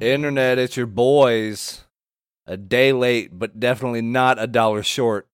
Internet, it's your boys. A day late, but definitely not $1 short.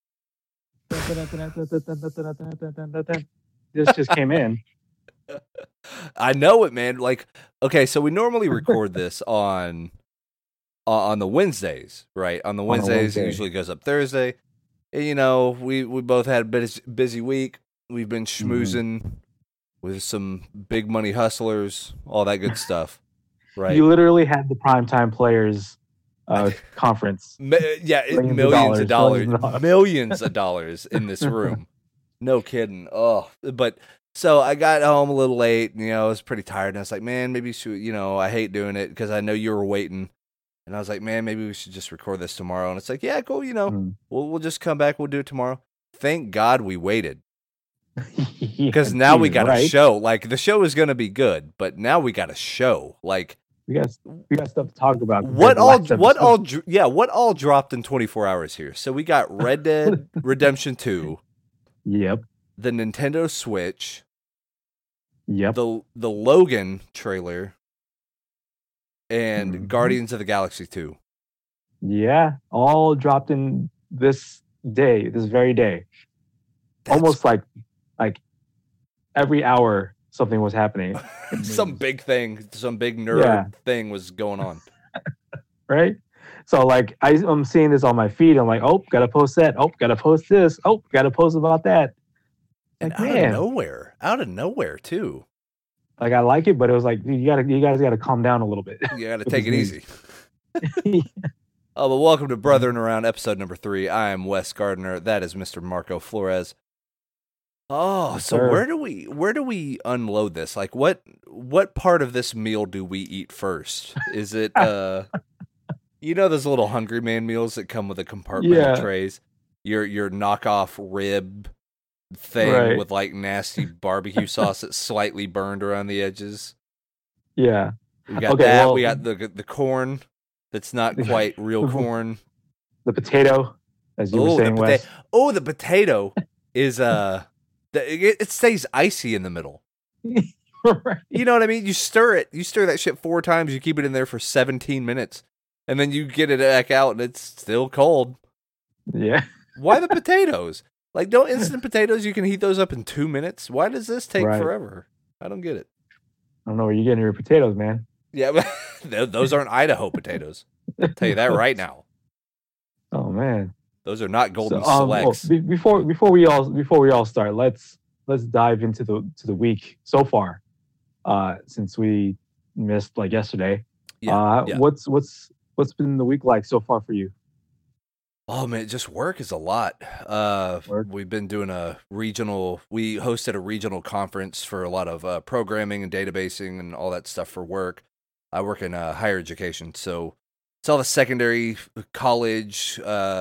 This just came in. I know it, man. Like, okay, so we normally record this on the Wednesdays, right? On the Wednesdays, it usually goes up Thursday. And, you know, we both had a busy week. We've been schmoozing with some big money hustlers, all that good stuff, right? You literally had the primetime players conference. Millions of dollars in this room. No kidding. Oh, but so I got home a little late. You know, I was pretty tired, and I was like, man, maybe I hate doing it because I know you were waiting. And I was like, man, maybe we should just record this tomorrow. And it's like, yeah, cool. You know, we'll just come back. We'll do it tomorrow. Thank God we waited. Because now we got a show. Like, the show is going to be good, but now we got a show. Like, we got stuff to talk about. What all dropped in 24 hours here? So we got Red Dead Redemption 2. Yep. The Nintendo Switch. Yep. The Logan trailer. And Guardians of the Galaxy 2. Yeah, all dropped in this very day. Almost like every hour something was happening. Some big nerd thing was going on. Right? So like I'm seeing this on my feed. I'm like, oh, gotta post that. Oh, gotta post this. Oh, gotta post about that. And out of nowhere too. Like, I like it, but it was like, you guys gotta calm down a little bit. You gotta take it easy. Oh, but welcome to Brothering Around, episode number 3. I am Wes Gardner. That is Mr. Marco Flores. Oh, so where do we unload this? Like, what part of this meal do we eat first? Is it you know those little Hungry Man meals that come with a compartment of trays? Your knockoff rib thing with like nasty barbecue sauce that's slightly burned around the edges. Yeah. We got that. Well, we got the corn that's not quite real corn. The potato, as you were saying, Wes. Oh, the potato is it stays icy in the middle. Right. You know what I mean? You stir it. You stir that shit 4 times. You keep it in there for 17 minutes. And then you get it back out and it's still cold. Yeah. Why the potatoes? Like, don't instant potatoes, you can heat those up in 2 minutes? Why does this take forever? I don't get it. I don't know where you're getting your potatoes, man. Yeah, but those aren't Idaho potatoes. I'll tell you that right now. Oh, man. Those are not Golden Selects. Before we all start, let's dive into the week so far. Since we missed like yesterday. What's been the week like so far for you? Oh man, just work is a lot. We've been doing we hosted a regional conference for a lot of programming and databasing and all that stuff for work. I work in higher education, so it's all the secondary college.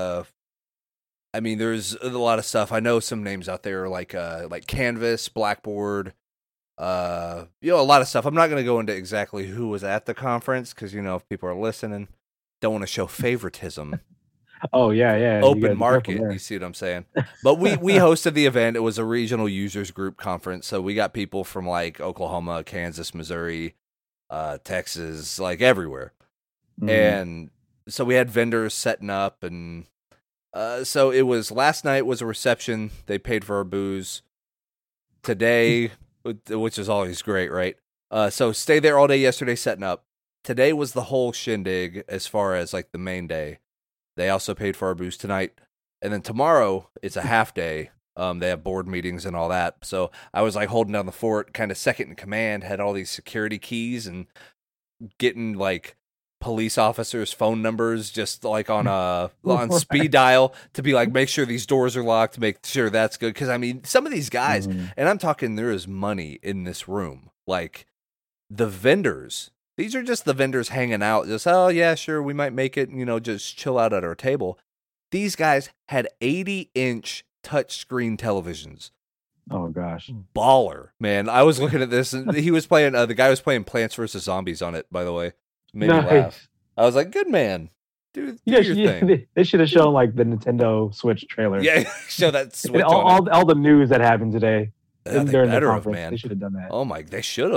I mean, there's a lot of stuff. I know some names out there like Canvas, Blackboard, a lot of stuff. I'm not going to go into exactly who was at the conference because, if people are listening, don't want to show favoritism. Oh, yeah. Open market, you see what I'm saying? But we hosted the event. It was a regional users group conference, so we got people from like Oklahoma, Kansas, Missouri, Texas, like everywhere. And so we had vendors setting up, and so it was last night was a reception. They paid for our booze. Today, which is always great, right? So stay there all day yesterday setting up. Today was the whole shindig as far as like the main day. They also paid for our booze tonight. And then tomorrow, it's a half day. They have board meetings and all that. So I was like holding down the fort, kind of second in command, had all these security keys and getting like police officers' phone numbers just like on speed dial to be like, make sure these doors are locked, make sure that's good. Because I mean, some of these guys, and I'm talking, there is money in this room. Like the vendors. These are just the vendors hanging out. Just, oh, yeah, sure, we might make it, just chill out at our table. These guys had 80-inch touchscreen televisions. Oh, gosh. Baller, man. I was looking at this, and he was playing, the guy was playing Plants vs. Zombies on it, by the way. Made me laugh. I was like, good man. Do your thing. They should have shown, like, the Nintendo Switch trailer. Yeah, show that Switch all the news that happened today. They during better the have, conference. man. They should have done that. Oh, my, they should have.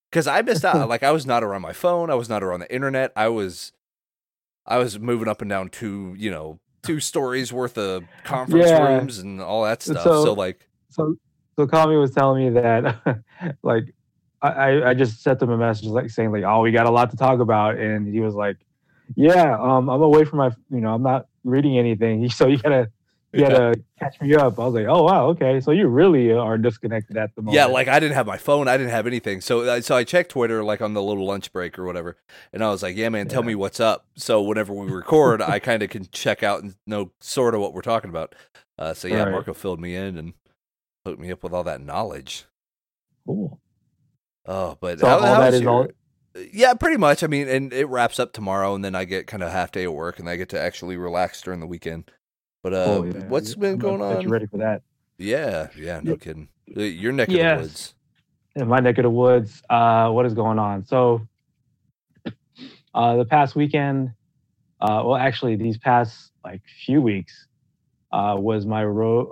because I missed out. Like I was not around my phone. I was not around the internet. I was moving up and down 2 stories worth of conference rooms and all that stuff. So Kami was telling me that like I just sent him a message like saying like, oh, we got a lot to talk about, and he was like, yeah, I'm away from my, I'm not reading anything, so you gotta catch me up. I was like, oh wow, okay, so you really are disconnected at the moment. Yeah, like I didn't have my phone, I didn't have anything, so I checked Twitter like on the little lunch break or whatever, and I was like, yeah, man, tell me what's up. So whenever we record, I kind of can check out and know sort of what we're talking about. So yeah, right. Marco filled me in and hooked me up with all that knowledge. Cool. Oh, but so all that is all. Yeah, pretty much. I mean, and it wraps up tomorrow, and then I get kind of half day at work, and I get to actually relax during the weekend. But what's been going on? You ready for that? Yeah, no kidding. Your neck of the woods. In my neck of the woods, what is going on? So, the past weekend, actually, these past like few weeks, was my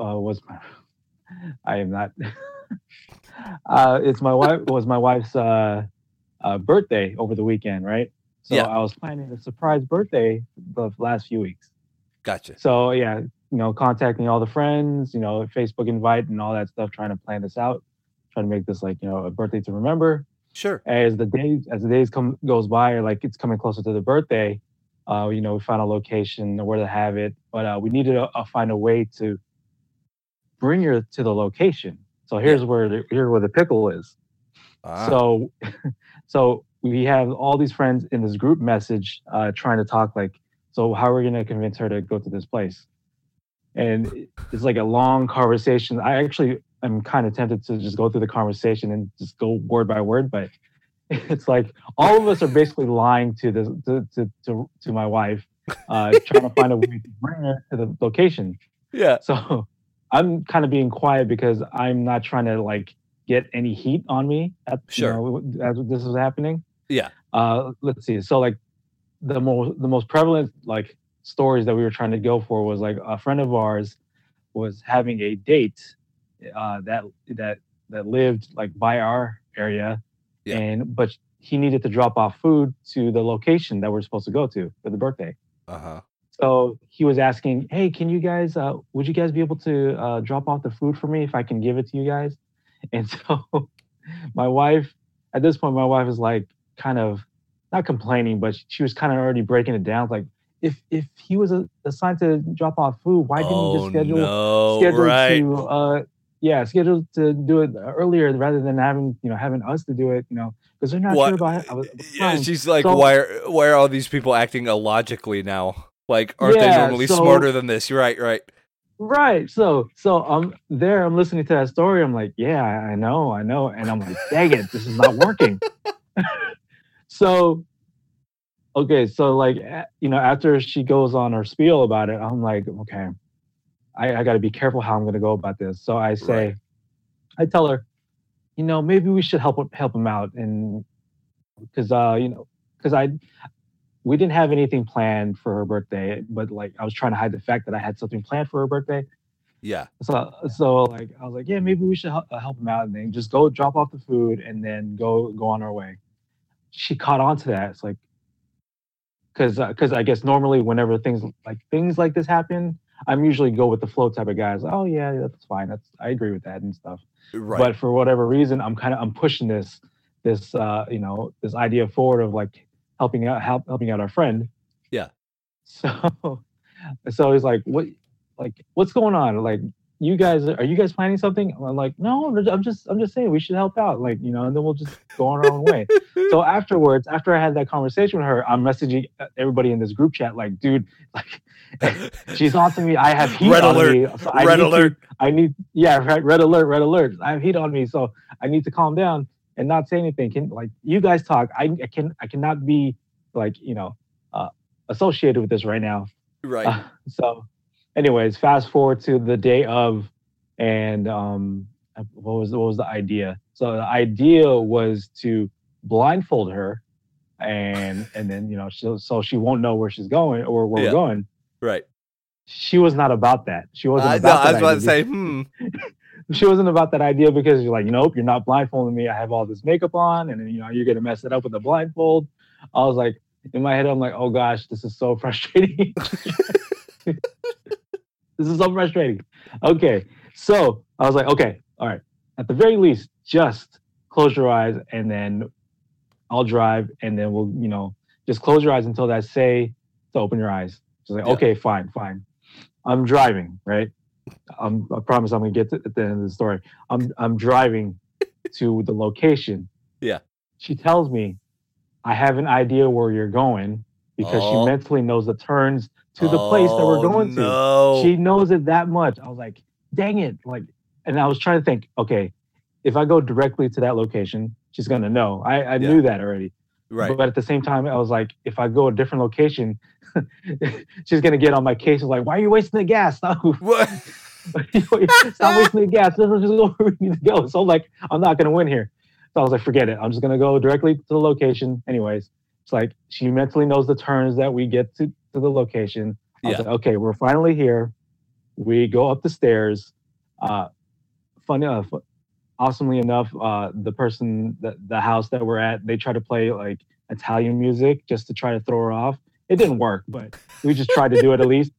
I am not. It's my wife. Was my wife's birthday over the weekend, right? So I was planning a surprise birthday the last few weeks. Gotcha. So yeah, contacting all the friends, Facebook invite and all that stuff, trying to plan this out, trying to make this like a birthday to remember. Sure. As the days goes by, or like it's coming closer to the birthday, we found a location where to have it, but we needed to find a way to bring her to the location. So here's where the pickle is. So we have all these friends in this group message trying to talk like, so how are we going to convince her to go to this place? And it's like a long conversation. I actually am kind of tempted to just go through the conversation and just go word by word, but it's like all of us are basically lying to my wife, trying to find a way to bring her to the location. Yeah. So I'm kind of being quiet because I'm not trying to like get any heat on me as this is happening. Yeah. Let's see. So like the most prevalent like stories that we were trying to go for was like a friend of ours was having a date that lived like by our area, but he needed to drop off food to the location that we're supposed to go to for the birthday. So he was asking, hey, can you guys, would you guys be able to drop off the food for me if I can give it to you guys? And so my wife, at this point, is like kind of not complaining, but she was kind of already breaking it down. Like if he was assigned to drop off food, why didn't he just schedule to do it earlier rather than having us to do it, because they're not sure about it. Yeah, she's like, why are all these people acting illogically now? Like, aren't they normally smarter than this? You're right. Right. So I'm listening to that story. I'm like, yeah, I know. And I'm like, dang it, this is not working. So like, after she goes on her spiel about it, I'm like, okay, I got to be careful how I'm going to go about this. So I say, I tell her, maybe we should help him out. And because we didn't have anything planned for her birthday, but like I was trying to hide the fact that I had something planned for her birthday. Yeah. So like I was like, yeah, maybe we should help him out and then just go drop off the food and then go on our way. She caught on to that. It's like, because I guess normally whenever things like this happen, I'm usually go with the flow type of guys. Oh yeah, that's fine. I agree with that and stuff. Right. But for whatever reason, I'm pushing this idea forward of like helping out our friend. Yeah. So he's like, what's going on? Like, are you guys planning something? I'm like, no, I'm just saying we should help out, like, and then we'll just go on our own way. So afterwards, after I had that conversation with her, I'm messaging everybody in this group chat, like, dude, like, she's on to me. I have heat red on alert. Me. So red alert. Red alert. I have heat on me, so I need to calm down and not say anything. You guys talk? I cannot be like, associated with this right now. Right. So anyways, fast forward to the day of, and what was the idea? So the idea was to blindfold her, and then so she won't know where she's going or where we're going. Right. She was not about that. She wasn't about that. I was about to say, she wasn't about that idea because you're like, nope, you're not blindfolding me. I have all this makeup on, and you're gonna mess it up with the blindfold. I was like, in my head, I'm like, oh gosh, this is so frustrating. This is so frustrating. Okay, so I was like, okay, all right. At the very least, just close your eyes, and then I'll drive, and then we'll, just close your eyes until I say to open your eyes. She's like, okay, fine. I'm driving, right? I promise I'm gonna get to at the end of the story. I'm driving to the location. Yeah. She tells me, I have an idea where you're going because she mentally knows the turns to the place that we're going to. She knows it that much. I was like, dang it. And I was trying to think, okay, if I go directly to that location, she's gonna know. I knew that already. Right. But at the same time, I was like, if I go a different location, she's gonna get on my case. Like, why are you wasting the gas? Stop. What? Stop wasting the gas. This is just where we need to go. So I'm not gonna win here. So I was like, forget it. I'm just gonna go directly to the location. Anyways, it's like she mentally knows the turns that we get to the location. I was like, okay, we're finally here. We go up the stairs. Awesomely enough, the person, the house that we're at, they try to play like Italian music just to try to throw her off. It didn't work, but we just tried to do it at least.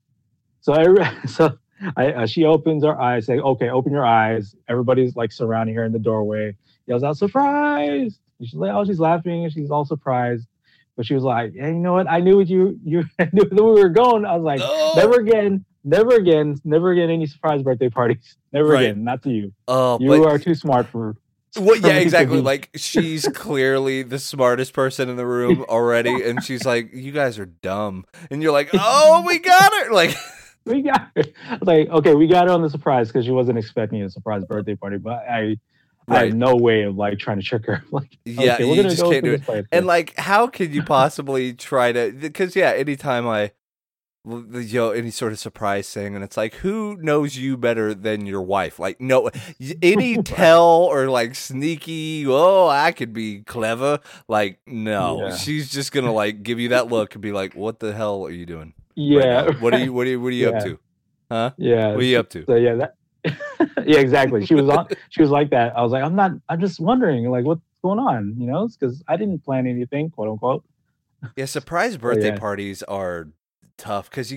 She opens her eyes, say, okay, open your eyes. Everybody's like surrounding her in the doorway. Yells out, surprise! And she's like, oh, she's laughing and she's all surprised. But she was like, hey, you know what? I knew you I knew that we were going. I was like, never again any surprise birthday parties. Never again, not to you. You are too smart for. Well, yeah, exactly. Like she's clearly the smartest person in the room already, and she's like, "You guys are dumb," and you're like, "Oh, we got her!" Like we got her. Like, okay, we got her on the surprise because she wasn't expecting a surprise birthday party, but I had no way of like trying to trick her. Like, yeah, okay, you just can't do it. And like, how could you possibly try to? Because anytime any sort of surprise thing, and it's like, who knows you better than your wife? Like, no, any tell or like sneaky, I could be clever. Like, no, she's just gonna like give you that look and be like, what the hell are you doing? Yeah. Right, what are you up to? Huh? Yeah. What are you up to? So yeah, yeah, exactly. She was like that. I was like, I'm just wondering, like, what's going on? It's because I didn't plan anything, quote unquote. Yeah, surprise birthday parties are tough because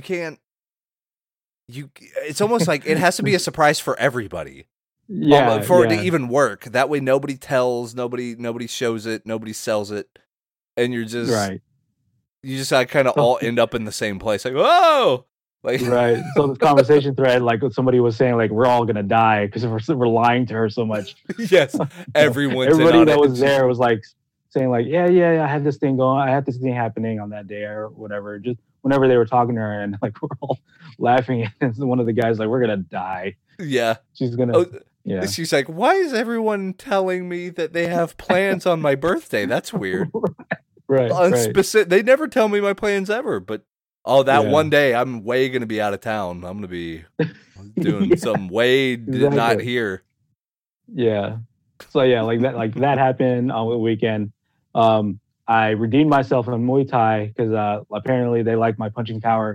it's almost like it has to be a surprise for everybody. Yeah, for it to even work. That way nobody tells, nobody shows it, nobody sells it, and you're just you just kind of all end up in the same place, like, whoa, like right. So this conversation thread, like somebody was saying, like, we're all gonna die because we're lying to her so much. Yes, everybody that was there was like saying like, yeah, I had this thing going, I had this thing happening on that day or whatever. Just whenever they were talking to her, and like we're all laughing, and one of the guys like, we're gonna die. Yeah, she's gonna. Yeah, she's like, why is everyone telling me that they have plans on my birthday? That's weird. Right. They never tell me my plans ever, but one day I'm way gonna be out of town. I'm gonna be doing some way not here. Yeah. So yeah, like that happened on the weekend. I redeemed myself in Muay Thai because apparently they like my punching power.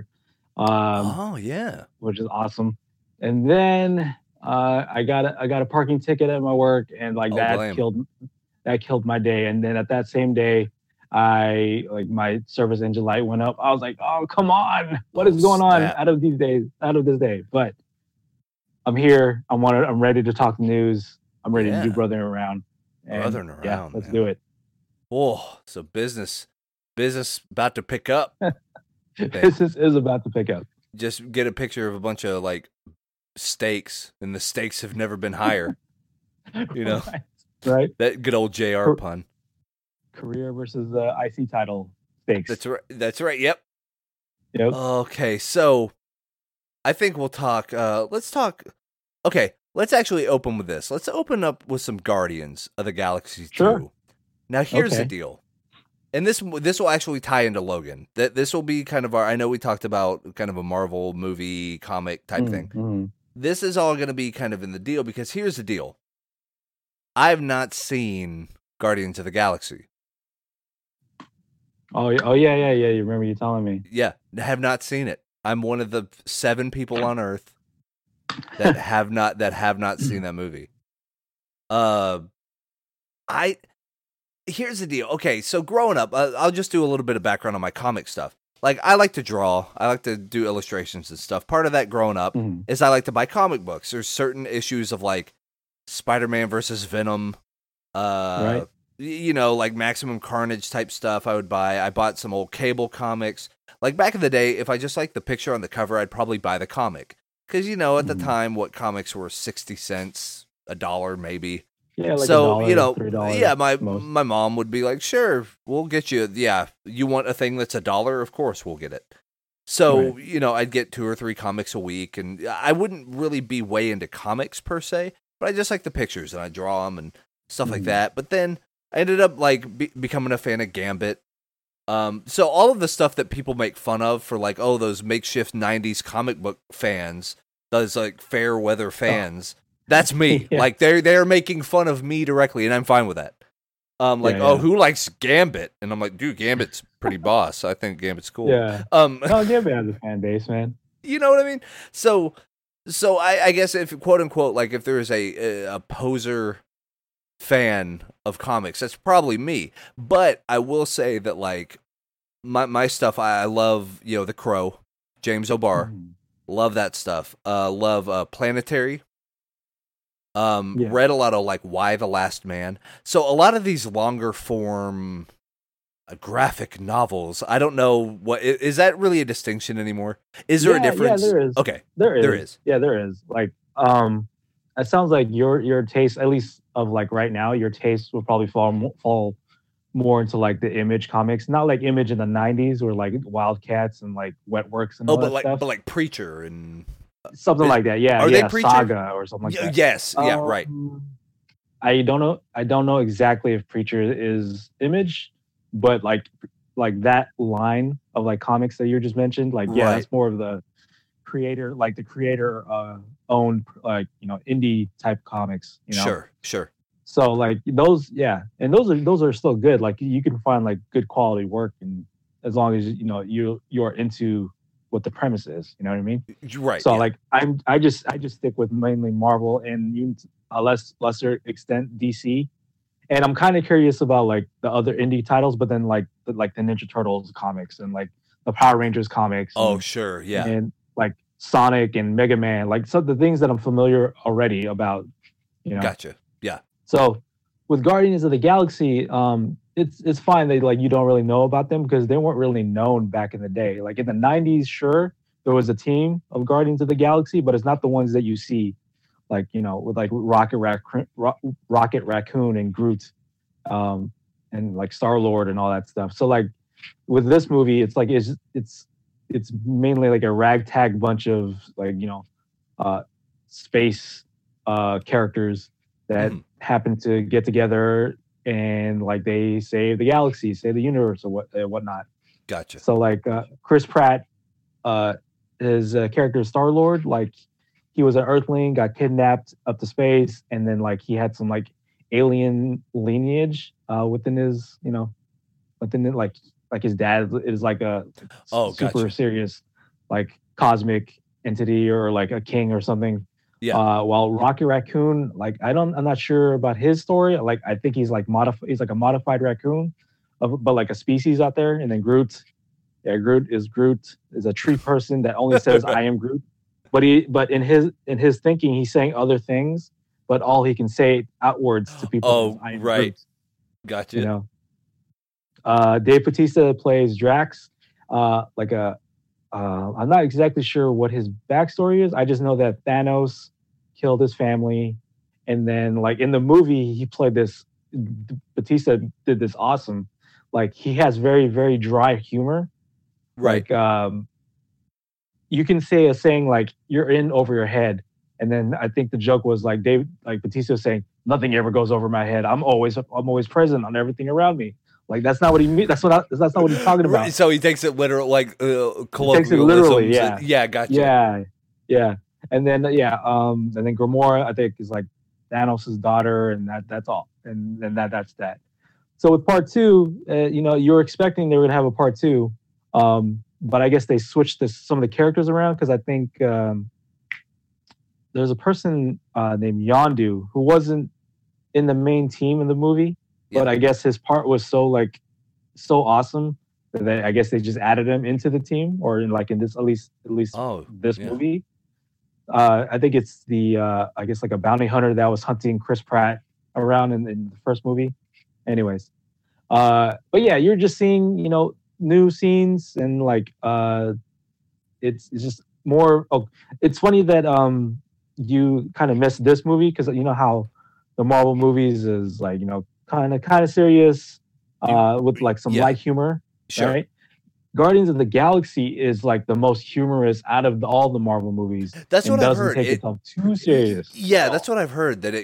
Which is awesome. And then I got a parking ticket at my work, and like that killed my day. And then at that same day, my service engine light went up. I was like, oh, come on, what is going on out of this day? But I'm here. I'm ready to talk news. I'm ready to do brothering around. Yeah, let's do it. Oh, so business about to pick up. Business is about to pick up. Just get a picture of a bunch of like stakes, and the stakes have never been higher. Right? That good old JR pun. Career versus IC title stakes. That's right. Yep. Okay, so I think we'll talk. Let's talk. Okay, let's actually open with this. Let's open up with some Guardians of the Galaxy 2. Now, here's the deal. And this will actually tie into Logan. This will be kind of I know we talked about kind of a Marvel movie, comic type thing. Mm-hmm. This is all going to be kind of in the deal because here's the deal. I've not seen Guardians of the Galaxy. Oh yeah. You remember you telling me? Yeah, I have not seen it. I'm one of the 7 people on Earth that have not seen that movie. Here's the deal. Okay, so growing up, I'll just do a little bit of background on my comic stuff. Like, I like to draw. I like to do illustrations and stuff. Part of that growing up is I like to buy comic books. There's certain issues of, like, Spider-Man versus Venom, right. Like Maximum Carnage type stuff I would buy. I bought some old Cable comics. Like, back in the day, if I just liked the picture on the cover, I'd probably buy the comic. Because, at the time, what comics were 60 cents, $1 maybe. Yeah, like so, $3, yeah, my mom would be like, sure, we'll get you. Yeah, you want a thing that's $1? Of course, we'll get it. So, right. I'd get 2 or 3 comics a week, and I wouldn't really be way into comics per se, but I just like the pictures, and I draw them and stuff like that. But then I ended up becoming a fan of Gambit. So all of the stuff that people make fun of for like, oh, those makeshift 90s comic book fans, those like fair weather fans. Oh. That's me. Yeah. Like they're making fun of me directly, and I'm fine with that. Oh, who likes Gambit? And I'm like, dude, Gambit's pretty boss. I think Gambit's cool. Yeah. No, Gambit has a fan base, man. You know what I mean? So I guess if quote unquote, like if there is a poser fan of comics, that's probably me. But I will say that like my stuff, I love The Crow, James O'Barr, love that stuff. Love Planetary. Read a lot of like Y the Last Man. So a lot of these longer form graphic novels. I don't know what is that really a distinction anymore? Is there a difference? Yeah, there is. Okay, there is. Yeah, there is. Like, it sounds like your taste, at least of like right now, your taste will probably fall more into like the Image comics, not like Image in the '90s or like Wildcats and like Wetworks and all that stuff. But like Preacher and. Something like that, yeah. Are they Preacher? Saga or something like that? Yes, yeah, right. I don't know exactly if Preacher is Image, but like that line of like comics that you just mentioned, like that's more of the creator, like the creator owned like indie type comimes. Sure. So like those, and those are still good. Like you can find like good quality work, and as long as you're into what the premise is, you know what I mean? Right. So like I just stick with mainly Marvel and a lesser extent DC, and I'm kind of curious about like the other indie titles, but then like the Ninja Turtles comics and like the Power Rangers comics. Oh, sure, yeah. And like Sonic and Mega Man, like some of the things that I'm familiar already about. Gotcha. Yeah. So with Guardians of the Galaxy, it's fine that like you don't really know about them because they weren't really known back in the day. Like in the '90s, sure, there was a team of Guardians of the Galaxy, but it's not the ones that you see, like with like Rocket Raccoon and Groot, and like Star-Lord and all that stuff. So like with this movie, it's like it's mainly like a ragtag bunch of like space characters that happen to get together. And like they save the galaxy, save the universe, or whatnot. Gotcha. So like Chris Pratt, his character Star-Lord, like he was an Earthling, got kidnapped up to space, and then like he had some like alien lineage within his, within it, like his dad is like a super serious like cosmic entity or like a king or something. Yeah. While Rocket Raccoon, like I'm not sure about his story. Like I think he's like he's like a modified raccoon, but like a species out there. And then Groot is a tree person that only says I am Groot. But in his thinking, he's saying other things, but all he can say outwards to people is I am Groot. Gotcha. Dave Bautista plays Drax. I'm not exactly sure what his backstory is. I just know that Thanos killed his family, and then like in the movie, he played this. Bautista did this awesome. Like he has very very dry humor. Right. Like you can say a saying like "you're in over your head," and then I think the joke was like Bautista was saying, "Nothing ever goes over my head. I'm always present on everything around me." Like that's not what he means. That's not what he's talking about. So he takes it literal, like colloquialisms. He takes it literally, yeah. Yeah, gotcha. Yeah. And then Gamora, I think, is like Thanos' daughter, and that's all. And then that's that. So with part 2, you're expecting they were gonna have a part 2, but I guess they switched some of the characters around because I think the there's a person named Yondu who wasn't in the main team in the movie, but I guess his part was so awesome that I guess they just added him into the team, or in this at least this movie. I think it's the I guess like a bounty hunter that was hunting Chris Pratt around in the first movie. Anyways, but yeah, you're just seeing new scenes and it's just more. Oh, it's funny that you kind of missed this movie because you know how the Marvel movies is kind of serious with some light humor, sure. Right? Guardians of the Galaxy is the most humorous out of all the Marvel movies. That's what I've heard. Doesn't take itself too serious. Yeah, that's what I've heard. That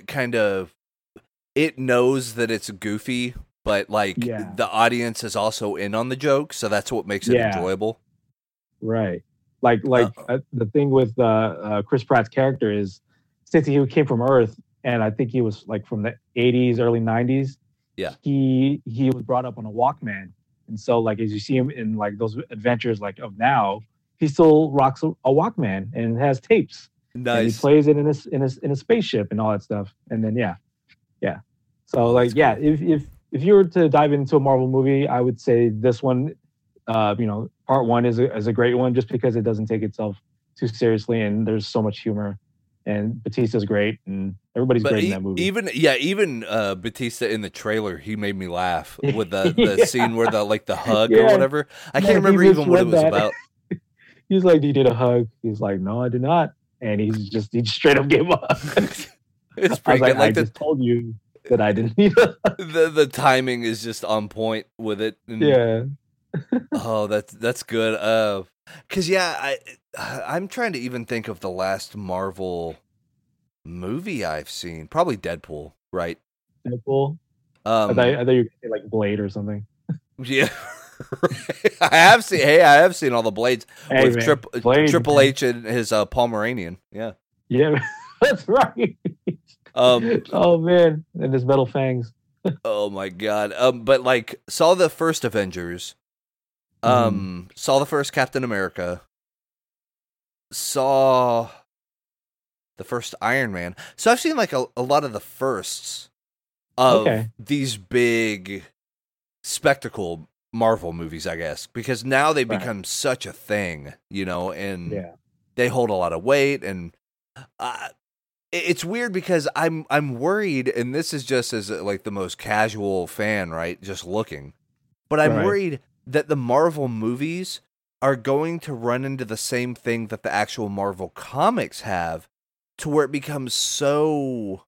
it knows that it's goofy, but the audience is also in on the joke, so that's what makes it enjoyable. Right. The thing with Chris Pratt's character is, since he came from Earth, and I think he was from the 80s, early 90s. Yeah. He was brought up on a Walkman. And so, as you see him in those adventures of now, he still rocks a Walkman and has tapes. Nice. And he plays it in a spaceship and all that stuff. And then yeah. So cool. If you were to dive into a Marvel movie, I would say this one, part one is a great one just because it doesn't take itself too seriously and there's so much humor. And Batista's great, and everybody's great in that movie. Even Batista in the trailer, he made me laugh with the scene where the hug or whatever. I can't remember even what it was about. He's like, "You did a hug." He's like, "No, I did not," and he straight up gave up. It's pretty good. I just told you that I didn't need a hug. The timing is just on point with it. And, yeah. Oh, that's good. Cause I'm trying to even think of the last Marvel movie I've seen. Probably Deadpool, right? Deadpool. I thought you were gonna say Blade or something. Yeah, I have seen all the Blades with Triple H and his Pomeranian. Yeah, that's right. Oh man, and his metal fangs. Oh my god. But saw the first Avengers. Saw the first Captain America. Saw the first Iron Man. So I've seen a lot of the firsts of these big spectacle Marvel movies, I guess, because now they become such a thing, and they hold a lot of weight, and it's weird because I'm worried, and this is just as the most casual fan, right? Just looking, but I'm worried that the Marvel movies are going to run into the same thing that the actual Marvel comics have, to where it becomes so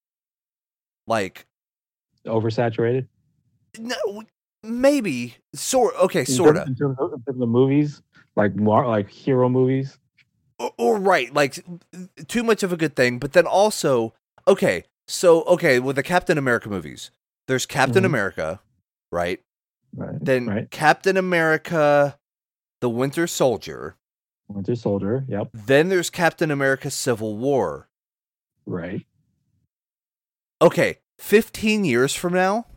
oversaturated. No, maybe sort of. In terms of the movies, more hero movies. Or right, too much of a good thing, but then also with the Captain America movies, there's Captain America, right? Right. Then Captain America, the Winter Soldier. Yep. Then there's Captain America Civil War. Right. Okay, 15 years from now,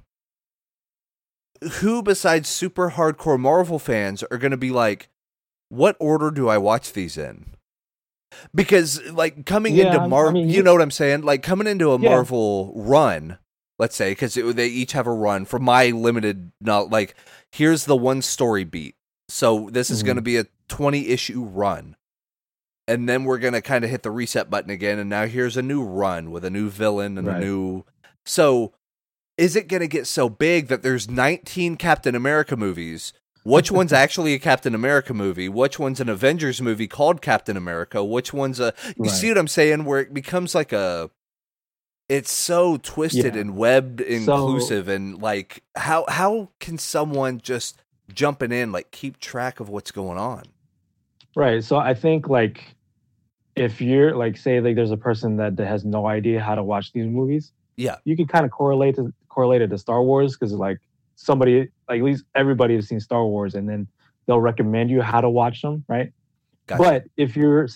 who besides super hardcore Marvel fans are going to be what order do I watch these in? Because coming into Marvel, you know what I'm saying? Coming into a Marvel run, let's say, because they each have a run. From my limited, here's the one story beat. So this is going to be a 20-issue run. And then we're going to kind of hit the reset button again. And now here's a new run with a new villain and a new... So is it going to get so big that there's 19 Captain America movies? Which one's actually a Captain America movie? Which one's an Avengers movie called Captain America? Which one's a... You see what I'm saying? Where it becomes it's so twisted and webbed inclusive, and how can someone just jumping in keep track of what's going on? Right. So I think if you're say there's a person that has no idea how to watch these movies, you can kind of correlate it to Star Wars, because somebody, at least everybody has seen Star Wars, and then they'll recommend you how to watch them, right? Gotcha. But if you're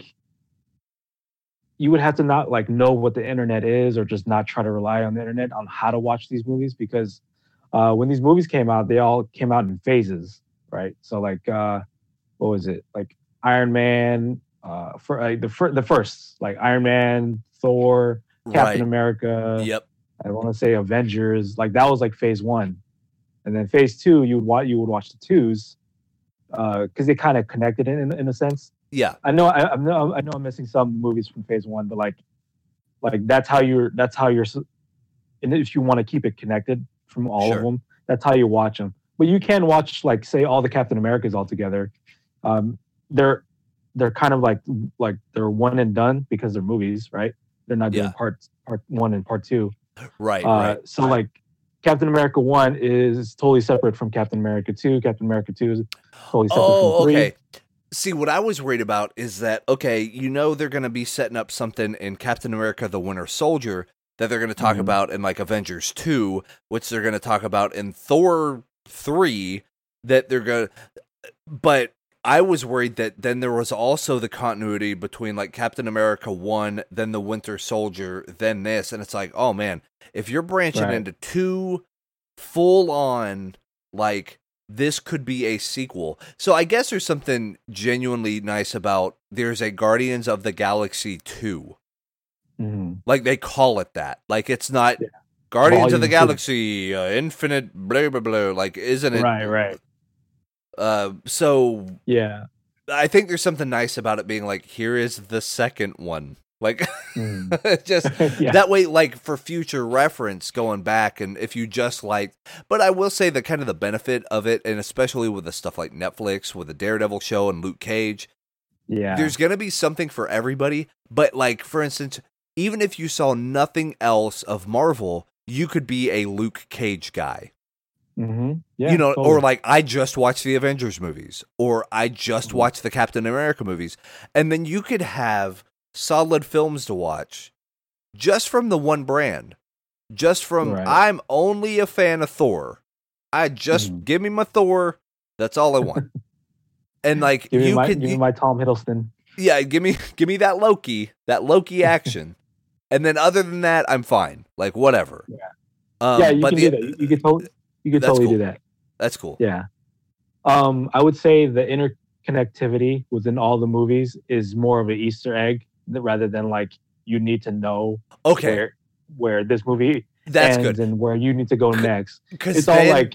you would have to not know what the internet is, or just not try to rely on the internet on how to watch these movies, because when these movies came out, they all came out in phases, right? So what was it? Iron Man, for the first, like Iron Man, Thor, Captain America. Yep. I want to say Avengers. Like that was like phase one, and then phase two, you would watch the twos, because they kind of connected in a sense. Yeah. I know I'm missing some movies from phase one, but like that's how you're. And if you want to keep it connected from all of them, that's how you watch them. But you can watch, like, say, all the Captain Americas all together. They're kind of like they're one and done because they're movies, right? They're not doing part one and part two. Right. So like Captain America 1 is totally separate from Captain America 2. Captain America 2 is totally separate from 3. Okay. See, what I was worried about is that, okay, they're going to be setting up something in Captain America the Winter Soldier that they're going to talk about in like Avengers 2, which they're going to talk about in Thor 3, that they're going to... But I was worried that then there was also the continuity between like Captain America 1, then the Winter Soldier, then this, and it's like, oh man, if you're branching into two full-on, like, this could be a sequel. So I guess there's something genuinely nice about there's a Guardians of the Galaxy 2. Mm-hmm. Like, they call it that. Like, it's not Guardians of the Galaxy, Infinite blah, blah, blah. Like, isn't it? Right. So, yeah. I think there's something nice about it being like, here is the second one. Like, just that way, like, for future reference going back, and if you just like, but I will say that kind of the benefit of it, and especially with the stuff like Netflix, with the Daredevil show and Luke Cage, there's going to be something for everybody. But like, for instance, even if you saw nothing else of Marvel, you could be a Luke Cage guy. Mm-hmm. Yeah, totally. Or like, I just watched the Avengers movies, or I just watched the Captain America movies, and then you could have solid films to watch just from the one brand, just from I'm only a fan of Thor. I just give me my Thor. That's all I want. And like, give me my Tom Hiddleston. Yeah, give me that Loki action. And then other than that, I'm fine. Like, whatever. Yeah. You can do that. You could totally do that. That's cool. Yeah. I would say the interconnectivity within all the movies is more of an Easter egg rather than like you need to know where this movie ends and where you need to go next. It's all like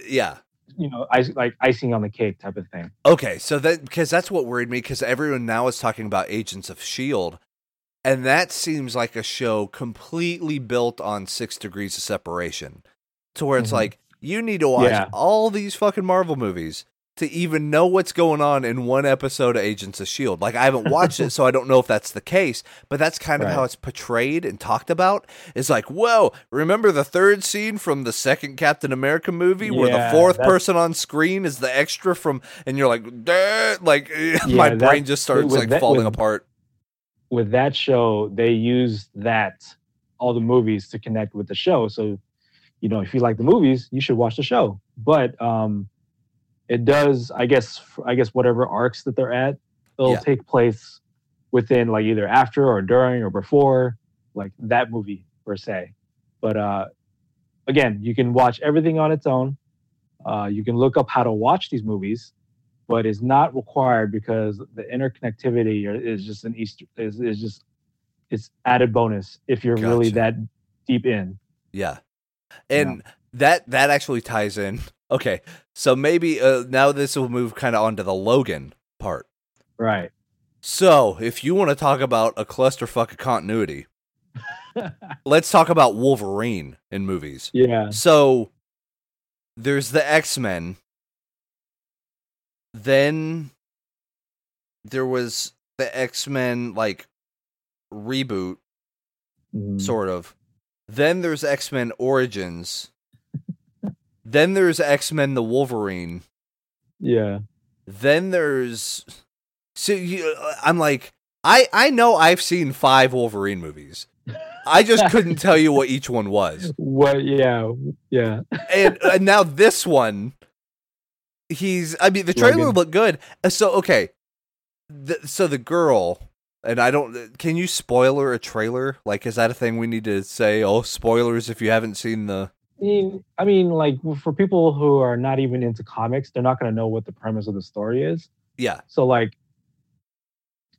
like icing on the cake type of thing. Okay, so because that's what worried me, because everyone now is talking about Agents of S.H.I.E.L.D., and that seems like a show completely built on 6 degrees of separation, to where it's like, you need to watch all these fucking Marvel movies to even know what's going on in one episode of Agents of S.H.I.E.L.D. Like, I haven't watched it, so I don't know if that's the case, but that's kind of how it's portrayed and talked about. It's like, whoa, remember the third scene from the second Captain America movie where the fourth person on screen is the extra from, and you're like, like, my brain just starts falling apart. With that show, they use all the movies to connect with the show. So, if you like the movies, you should watch the show. But, it does, I guess whatever arcs that they're at, it'll take place within like either after or during or before like that movie per se. But again, you can watch everything on its own. You can look up how to watch these movies, but it's not required because the interconnectivity is just it's added bonus if you're really that deep in. Yeah. And that actually ties in. Okay, so maybe now this will move kind of onto the Logan part. Right. So, if you want to talk about a clusterfuck of continuity, let's talk about Wolverine in movies. Yeah. So, there's the X-Men. Then there was the X-Men, like, reboot, sort of. Then there's X-Men Origins. Then there's X-Men the Wolverine. Yeah. Then there's... So I'm like, I know I've seen 5 Wolverine movies. I just couldn't tell you what each one was. What? Yeah. And now this one, the trailer looked good. So, okay. So the girl... And can you spoiler a trailer? Like, is that a thing we need to say? Oh, spoilers if you haven't seen the... I mean, like, for people who are not even into comics, they're not going to know what the premise of the story is. Yeah. So, like,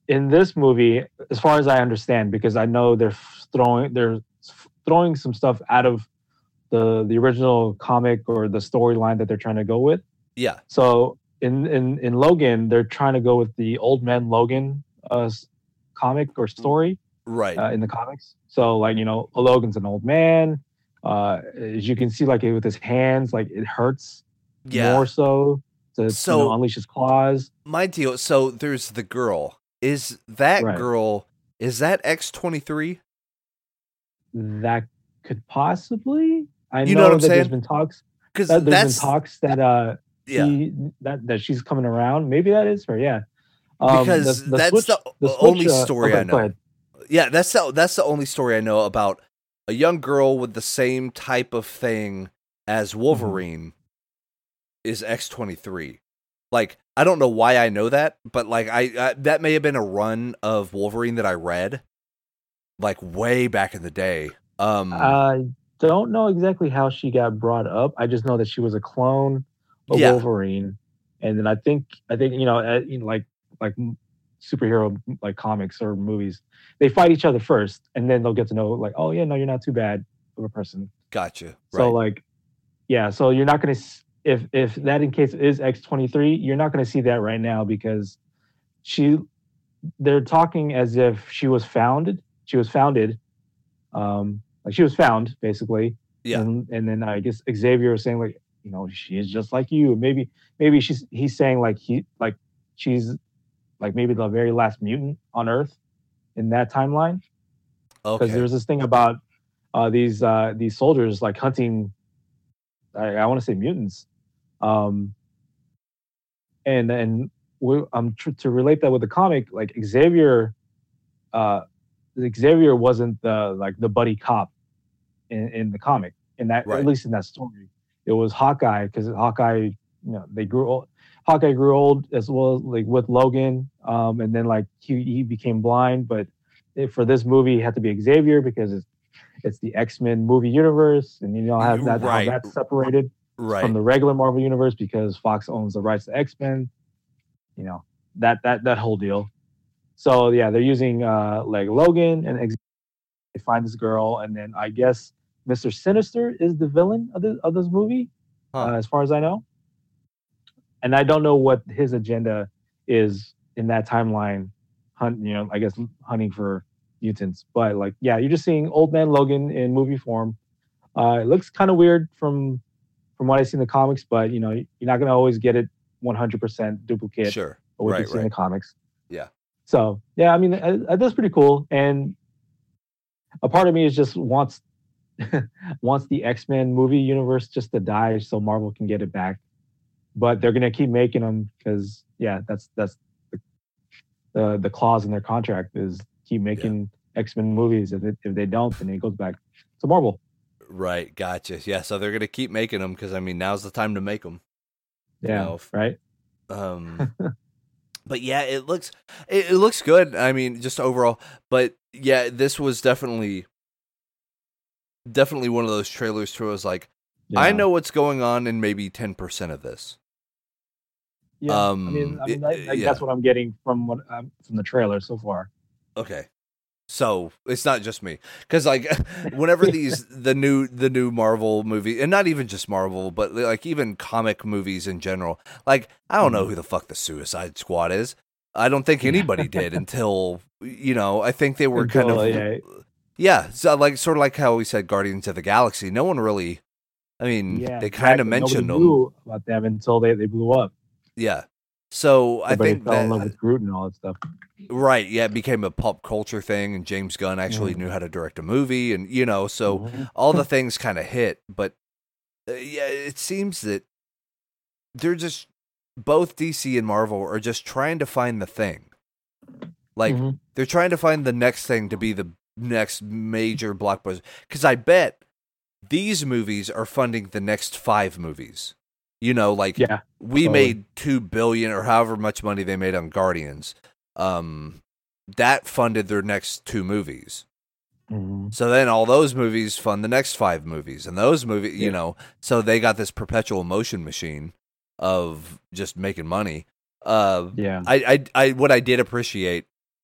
in this movie, as far as I understand, because I know they're throwing some stuff out of the original comic or the storyline that they're trying to go with. Yeah. So in Logan, they're trying to go with the Old Man Logan comic or story, right? In the comics. So like Logan's an old man. As you can see, like with his hands, like it hurts more so to unleash his claws. My deal. So there's the girl. Is that girl? Is that X-23? That could possibly. You know what I'm saying? There's been talks because there's been talks that that she's coming around. Maybe that is her. Yeah. Because that's the only story I know. Yeah, that's the only story I know about a young girl with the same type of thing as Wolverine is X-23. Like, I don't know why I know that, but like I that may have been a run of Wolverine that I read like way back in the day. I don't know exactly how she got brought up. I just know that she was a clone of Wolverine, and then I think like superhero like comics or movies, they fight each other first, and then they'll get to know like, oh yeah, no, you're not too bad of a person. Gotcha. So like, yeah, so you're not gonna if that in case is X-23, you're not gonna see that right now because they're talking as if she was founded. She was founded, like she was found basically. Yeah. And then I guess Xavier was saying like, she is just like you. Maybe he's saying like she's like maybe the very last mutant on Earth in that timeline. Okay. Because there's this thing about these soldiers like hunting. I want to say mutants, and to relate that with the comic, like Xavier wasn't the buddy cop in the comic, in that at least in that story. It was Hawkeye, because Hawkeye, Hawkeye grew old as well, like with Logan, and then like he became blind. But for this movie, it had to be Xavier because it's the X-Men movie universe, and how that's separated from the regular Marvel universe because Fox owns the rights to X-Men. That whole deal. So yeah, they're using like Logan and Xavier. They find this girl, and then I guess Mr. Sinister is the villain of this movie, as far as I know. And I don't know what his agenda is in that timeline. I guess hunting for mutants. But like, yeah, you're just seeing Old Man Logan in movie form. It looks kind of weird from what I see in the comics, but you're not gonna always get it 100% duplicate. Sure. Of what you see in the comics. Yeah. So yeah, I mean that's pretty cool. And a part of me is just wants the X-Men movie universe just to die so Marvel can get it back. But they're gonna keep making them because that's the clause in their contract is keep making X-Men movies. If they don't, then it goes back to Marvel. Right, gotcha. Yeah, so they're gonna keep making them because now's the time to make them. Yeah, right. But yeah, it looks good. I mean, just overall. But yeah, this was definitely one of those trailers where I was like, I know what's going on in maybe 10% of this. Yeah, that's what I'm getting from the trailer so far. Okay, so it's not just me, because like whenever the new Marvel movie, and not even just Marvel, but like even comic movies in general, like I don't know who the fuck the Suicide Squad is. I don't think anybody did until I think they were kind of so like sort of like how we said Guardians of the Galaxy. No one really, they kind of mentioned them about them until they blew up. Yeah. So everybody I think fell in love with Groot and all that stuff. Right. Yeah. It became a pop culture thing, and James Gunn actually knew how to direct a movie, and so all the things kind of hit. But it seems that they're just both DC and Marvel are just trying to find the thing. Like they're trying to find the next thing to be the next major blockbuster. Because I bet these movies are funding the next 5 movies. We made $2 billion or however much money they made on Guardians. That funded their next 2 movies. So then all those movies fund the next 5 movies, and those movies, so they got this perpetual motion machine of just making money. I what I did appreciate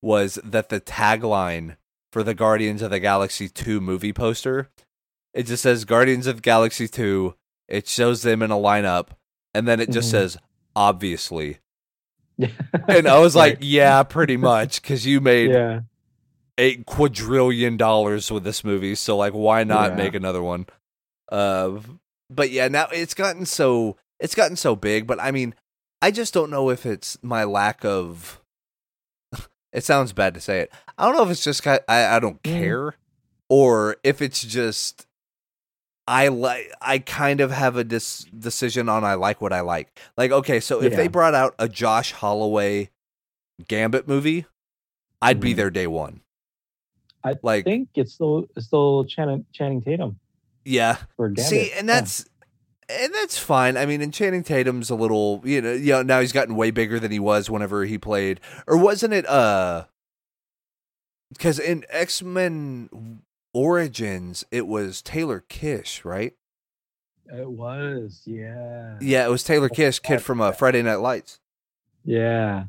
was that the tagline for the Guardians of the Galaxy 2 movie poster, it just says Guardians of the Galaxy 2. It shows them in a lineup, and then it just says, obviously. And I was like, yeah, pretty much, because you made $8 quadrillion with this movie, so like, why not make another one? But yeah, now it's gotten so big, but I mean, I just don't know if it's my lack of. It sounds bad to say it. I don't know if it's just I don't care, or if it's just I kind of have a decision on I like what I like. Like, okay, so if they brought out a Josh Holloway Gambit movie, I'd be there day one. I think it's still Channing Tatum. Yeah. See, and that's fine. I mean, and Channing Tatum's a little, now he's gotten way bigger than he was whenever he played, or wasn't it? Because in X-Men Origins, it was Taylor Kish, right? It was, yeah. Yeah, it was Taylor Kish, kid from Friday Night Lights. Yeah.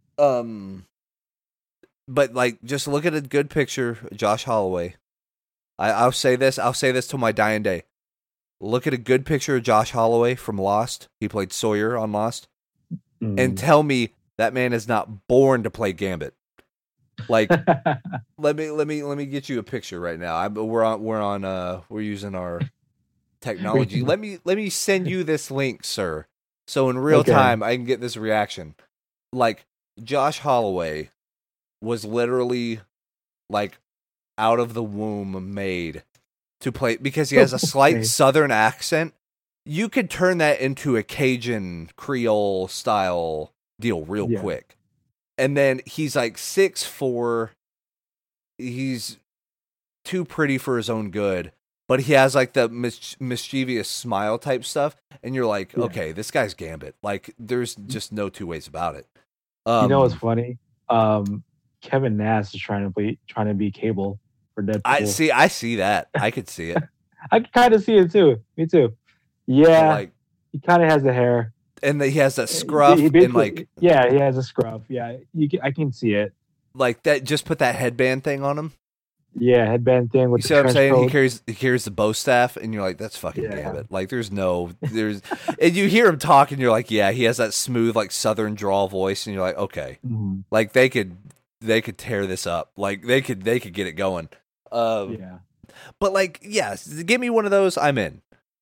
But like, just look at a good picture, Josh Holloway. I'll say this till my dying day. Look at a good picture of Josh Holloway from Lost. He played Sawyer on Lost, and tell me that man is not born to play Gambit. Like, let me get you a picture right now. We're using our technology. Let me send you this link, sir. So in real time, I can get this reaction. Like, Josh Holloway was literally like out of the womb made to play, because he has a slight Southern accent. You could turn that into a Cajun Creole style deal real quick. And then he's like 6'4". He's too pretty for his own good, but he has like the mischievous smile type stuff. And you're like, okay, this guy's Gambit. Like, there's just no two ways about it. You know what's funny? Kevin Nash is trying to be Cable for Deadpool. I see that. I could see it. I kind of see it too. Me too. Yeah, like, he kind of has the hair. And he has that scruff, and like, he has a scruff. Yeah, I can see it. Like that, just put that headband thing on him. Yeah, headband thing with. You see what I'm saying? He carries the bow staff, and you're like, that's fucking Gambit. Like, there's, and you hear him talk, and you're like, yeah, he has that smooth, like, Southern drawl voice, and you're like, okay, like they could tear this up. Like they could get it going. But like, give me one of those, I'm in.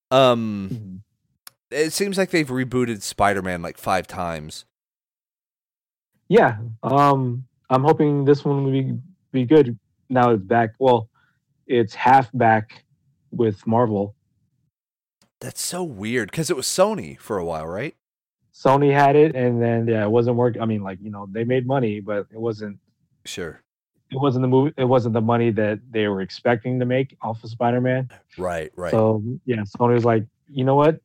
It seems like they've rebooted Spider-Man like 5 times. Yeah. I'm hoping this one will be good. Now it's back. Well, it's half back with Marvel. That's so weird, because it was Sony for a while, right? Sony had it, and then it wasn't working. I mean, like, they made money, but it wasn't. Sure. It wasn't the movie. It wasn't the money that they were expecting to make off of Spider-Man. Right. So Sony was like, you know what?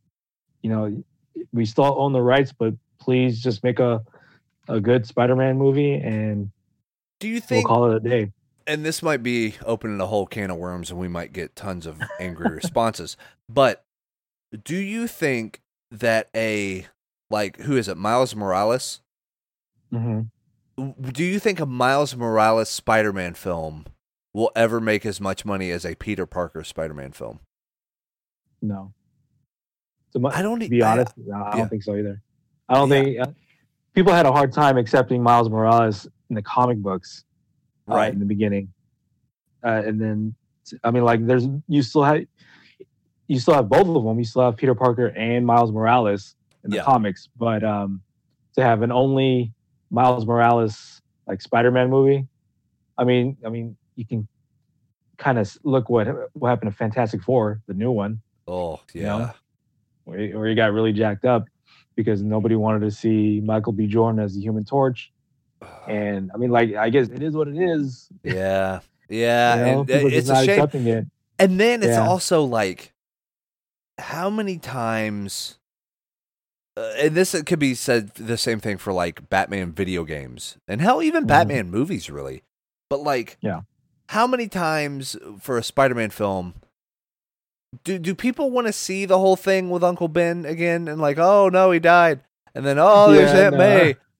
We still own the rights, but please just make a good Spider-Man movie, and do you think we'll call it a day? And this might be opening a whole can of worms, and we might get tons of angry responses. But do you think that who is it, Miles Morales? Mm-hmm. Do you think a Miles Morales Spider-Man film will ever make as much money as a Peter Parker Spider-Man film? No. I don't think so either. I don't think people had a hard time accepting Miles Morales in the comic books, right, in the beginning, and then I mean, like, you still have both of them. You still have Peter Parker and Miles Morales in the comics, but to have an only Miles Morales like Spider-Man movie, I mean, you can kind of look what happened to Fantastic Four, the new one. Oh yeah. Where he got really jacked up because nobody wanted to see Michael B. Jordan as the Human Torch. And I mean, like, I guess it is what it is. Yeah. And it's a shame. It. And then it's also like, how many times, and this could be said the same thing for like Batman video games, and hell, even Batman movies, really. But like, how many times for a Spider-Man film do people want to see the whole thing with Uncle Ben again, and like, oh no, he died, and then there's Aunt May,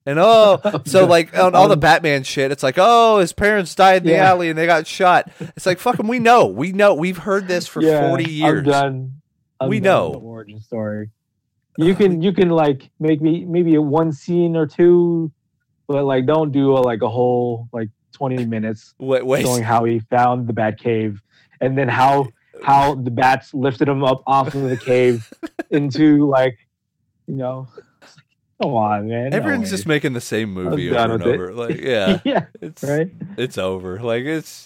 And so like on all the Batman shit, it's like, oh, his parents died in the alley and they got shot. It's like, fucking, we know, we've heard this for 40 years. I'm we done know with the origin story. You can like make maybe a one scene or two, but like don't do a whole like 20 minutes showing how he found the Batcave and then how the bats lifted him up off of the cave into like, you know. Come on, man. Everyone's just making the same movie over and over. Like, yeah, it's right. It's over. Like it's,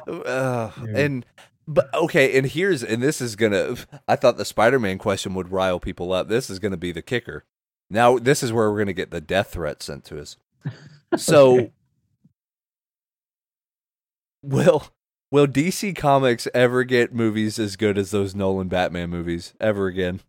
but okay. And this is gonna. I thought the Spider-Man question would rile people up. This is gonna be the kicker. Now, this is where we're gonna get the death threat sent to us. So, will DC Comics ever get movies as good as those Nolan Batman movies ever again?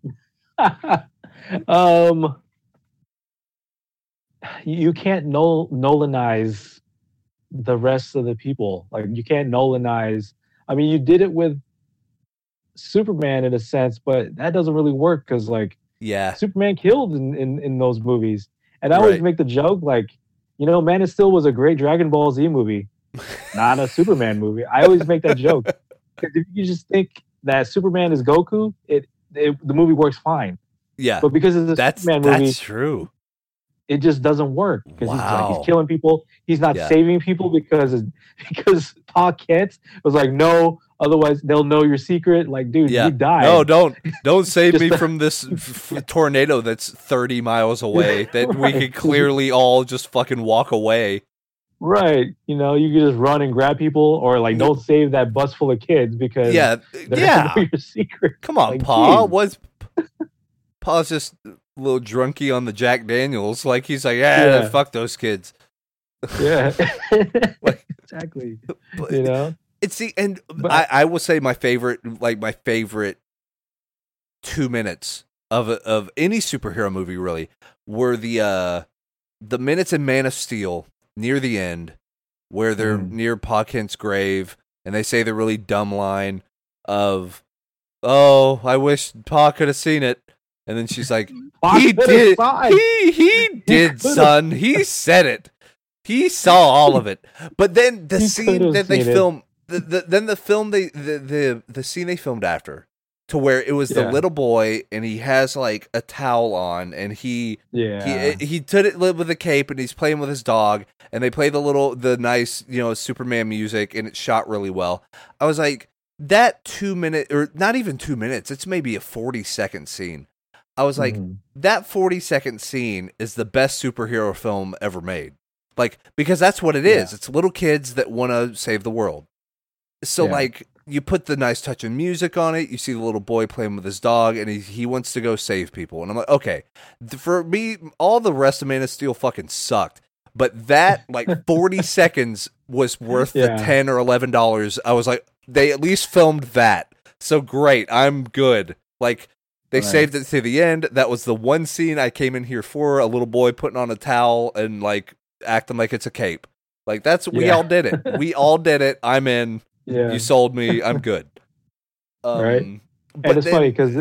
You can't Nolanize the rest of the people. Like you can't Nolanize. I mean, you did it with Superman in a sense, but that doesn't really work because like Superman killed in those movies. And I always make the joke like, you know, Man of Steel was a great Dragon Ball Z movie, not a Superman movie. I always make that joke because if you just think that Superman is Goku, the movie works fine. Yeah, but because it's a Superman movie, that's true. It just doesn't work because he's killing people. He's not saving people because Pa Kent was like, no, otherwise they'll know your secret. Like, dude, you died. No, don't save me from this tornado that's 30 miles away that we could clearly all just fucking walk away. Right. You know, you can just run and grab people or like don't save that bus full of kids because they're know your secret. Come on, like, Pa. Pa's just little drunkie on the Jack Daniels, like he's like, fuck those kids. Yeah, exactly. But, you know, I will say my favorite 2 minutes of any superhero movie really were the minutes in Man of Steel near the end where they're near Pa Kent's grave and they say the really dumb line of, "Oh, I wish Pa could have seen it." And then she's like, he did, son. He said it. He saw all of it. But then the scene that they filmed, the scene they filmed after, to where it was the little boy and he has like a towel on and he took it with a cape and he's playing with his dog and they play the nice, you know, Superman music and it's shot really well. I was like, that 2 minute or not even 2 minutes, it's maybe a 40-second scene. I was like, that 40-second scene is the best superhero film ever made. Like, because that's what it is. It's little kids that want to save the world. So, like, you put the nice touch of music on it. You see the little boy playing with his dog, and he wants to go save people. And I'm like, okay. For me, all the rest of Man of Steel fucking sucked. But that, like, 40 seconds was worth the $10 or $11. I was like, they at least filmed that. So, great. I'm good. Like, they saved it to the end. That was the one scene I came in here for. A little boy putting on a towel and like acting like it's a cape. Like we all did it. We all did it. I'm in. Yeah. You sold me. I'm good. Right. And it's funny because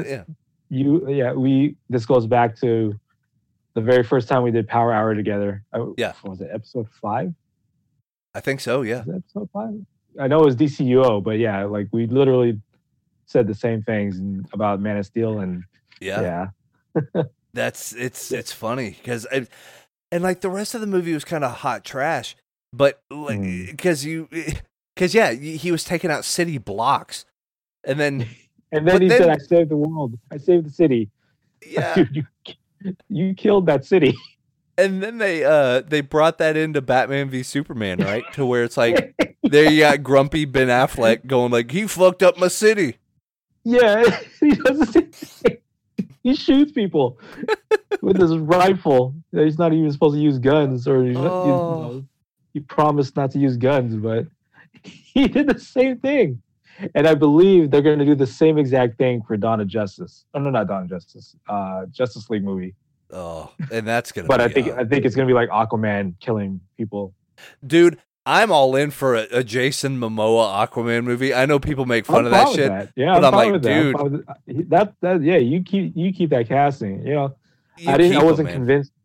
this goes back to the very first time we did Power Hour together. Was it episode 5? I think so. Yeah. Was it episode 5? I know it was DCUO, but yeah, like we literally said the same things about Man of Steel and it's funny because like the rest of the movie was kind of hot trash, but like because he was taking out city blocks and then he said, "I saved the world, I saved the city." Yeah, dude, you killed that city. And then they brought that into Batman v Superman, right? To where it's like there you got grumpy Ben Affleck going like, he fucked up my city. Yeah, he does the same thing. He shoots people with his rifle. He's not even supposed to use guns, or he promised not to use guns, but he did the same thing. And I believe they're going to do the same exact thing for Dawn of Justice. Oh no, not Dawn of Justice. Justice League movie. Oh, and that's gonna. But I think it's gonna be like Aquaman killing people. Dude, I'm all in for a Jason Momoa Aquaman movie. I know people make fun of that shit. Yeah, but I'm like, dude, you keep that casting. You know, I wasn't convinced.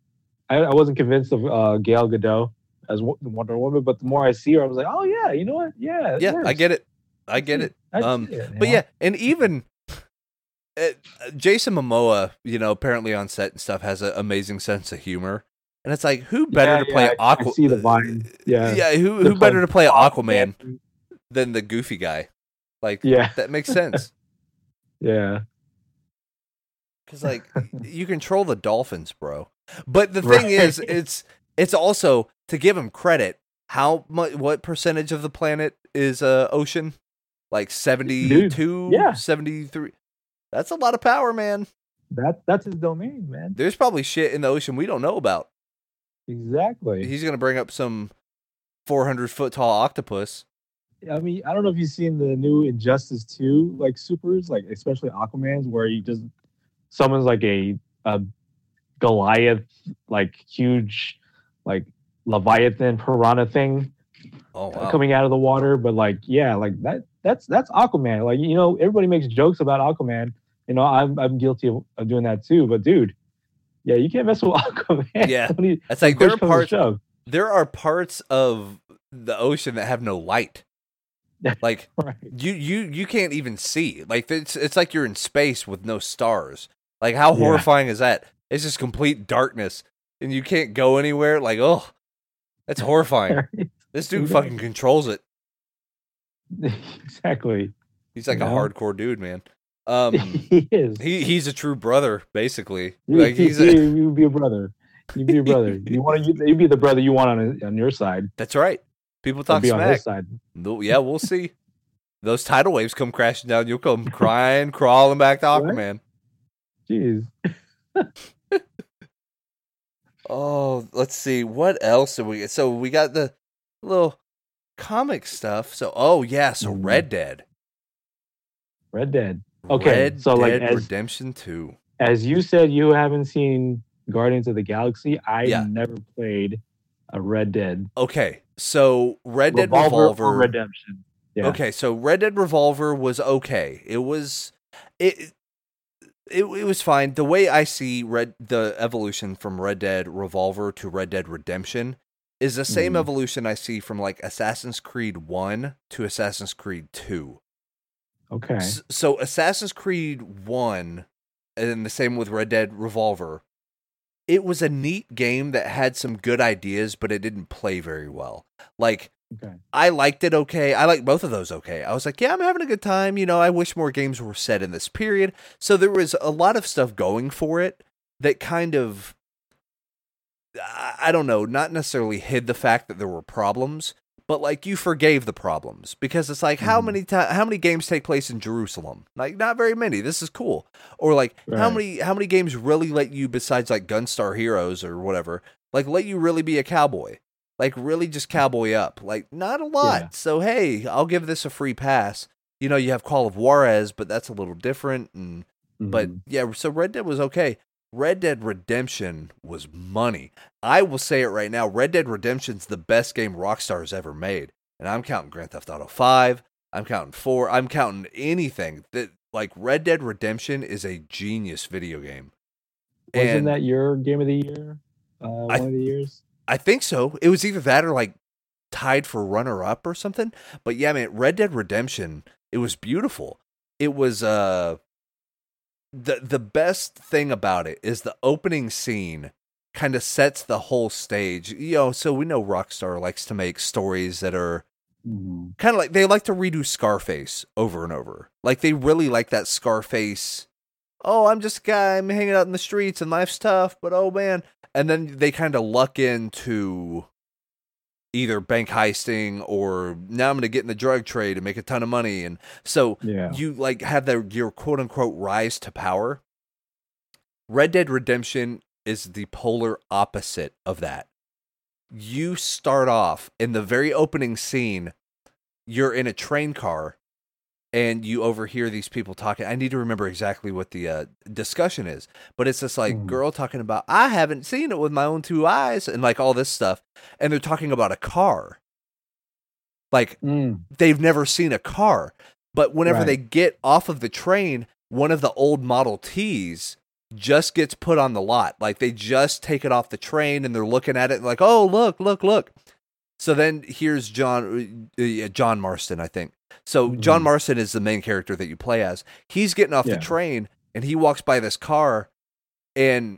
I wasn't convinced of Gal Gadot as Wonder Woman, but the more I see her, I was like, oh yeah, you know what? Yeah, yeah, I get it. I get it. But yeah, and even Jason Momoa, apparently on set and stuff, has an amazing sense of humor. And it's like, who better to play Aquaman? I see the vine. Yeah, who better to play Aquaman than the goofy guy? Like, that makes sense. Yeah. Because, like, you control the dolphins, bro. But the thing is, it's also, to give him credit, what percentage of the planet is ocean? Like 72, 73. That's a lot of power, man. That's his domain, man. There's probably shit in the ocean we don't know about. Exactly. He's going to bring up some 400-foot tall octopus. I mean, I don't know if you've seen the new Injustice 2, like, supers, like, especially Aquaman's, where he just summons, like, a Goliath, like, huge, like, Leviathan piranha thing coming out of the water. But, like, yeah, like, that's Aquaman. Like, everybody makes jokes about Aquaman. I'm guilty of doing that too. But, dude, yeah, you can't mess with Aquaman. Yeah, it's like there are parts of the ocean that have no light. Like right. you can't even see. Like it's like you're in space with no stars. Like how horrifying is that? It's just complete darkness, and you can't go anywhere. Like that's horrifying. Right. This dude fucking controls it. Exactly. He's like a hardcore dude, man. He is. He's a true brother, basically. Like you be a brother. You be a brother. You be the brother you want on your side. That's right. People talk be smack. On his side. Yeah, we'll see. Those tidal waves come crashing down. You'll come crying, crawling back to Aquaman. Jeez. Oh, let's see. What else did we get? So we got the little comic stuff. So, Red Dead. Red Dead. Okay, so Red Dead Redemption 2. As you said, you haven't seen Guardians of the Galaxy. I never played a Red Dead. Okay, so Red Dead Revolver or Redemption. Yeah. Okay, so Red Dead Revolver was okay. It was fine. The way I see the evolution from Red Dead Revolver to Red Dead Redemption is the same evolution I see from like Assassin's Creed 1 to Assassin's Creed 2. Okay. So Assassin's Creed 1, and the same with Red Dead Revolver, it was a neat game that had some good ideas, but it didn't play very well. Like, I liked it okay. I liked both of those okay. I was like, yeah, I'm having a good time. I wish more games were set in this period. So there was a lot of stuff going for it that kind of, I don't know, not necessarily hid the fact that there were problems, but like you forgave the problems because it's like how many games take place in Jerusalem? Like not very many. This is cool. Or like how many games really let you, besides like Gunstar Heroes or whatever, like let you really be a cowboy? Like really just cowboy up? Like not a lot. Yeah. So hey, I'll give this a free pass. You have Call of Juarez, but that's a little different. But yeah, so Red Dead was okay. Red Dead Redemption was money. I will say it right now. Red Dead Redemption's the best game Rockstar has ever made. And I'm counting Grand Theft Auto 5. I'm counting 4. I'm counting anything. That like Red Dead Redemption is a genius video game. Wasn't that your game of the year? One of the years? I think so. It was either that or like tied for runner-up or something. But yeah, man, Red Dead Redemption, it was beautiful. It was... The best thing about it is the opening scene kind of sets the whole stage. So we know Rockstar likes to make stories that are kind of like, they like to redo Scarface over and over. Like they really like that Scarface, I'm just a guy, I'm hanging out in the streets and life's tough, but oh man. And then they kind of luck into either bank heisting or now I'm going to get in the drug trade and make a ton of money. And so you like have your quote unquote rise to power. Red Dead Redemption is the polar opposite of that. You start off in the very opening scene, you're in a train car and you overhear these people talking. I need to remember exactly what the discussion is, but it's this like girl talking about, I haven't seen it with my own two eyes and like all this stuff. And they're talking about a car. Like they've never seen a car, but whenever they get off of the train, one of the old Model Ts just gets put on the lot. Like they just take it off the train and they're looking at it and like, oh, look. So then here's John Marston, I think. So John Marston is the main character that you play as. He's getting off the train and he walks by this car and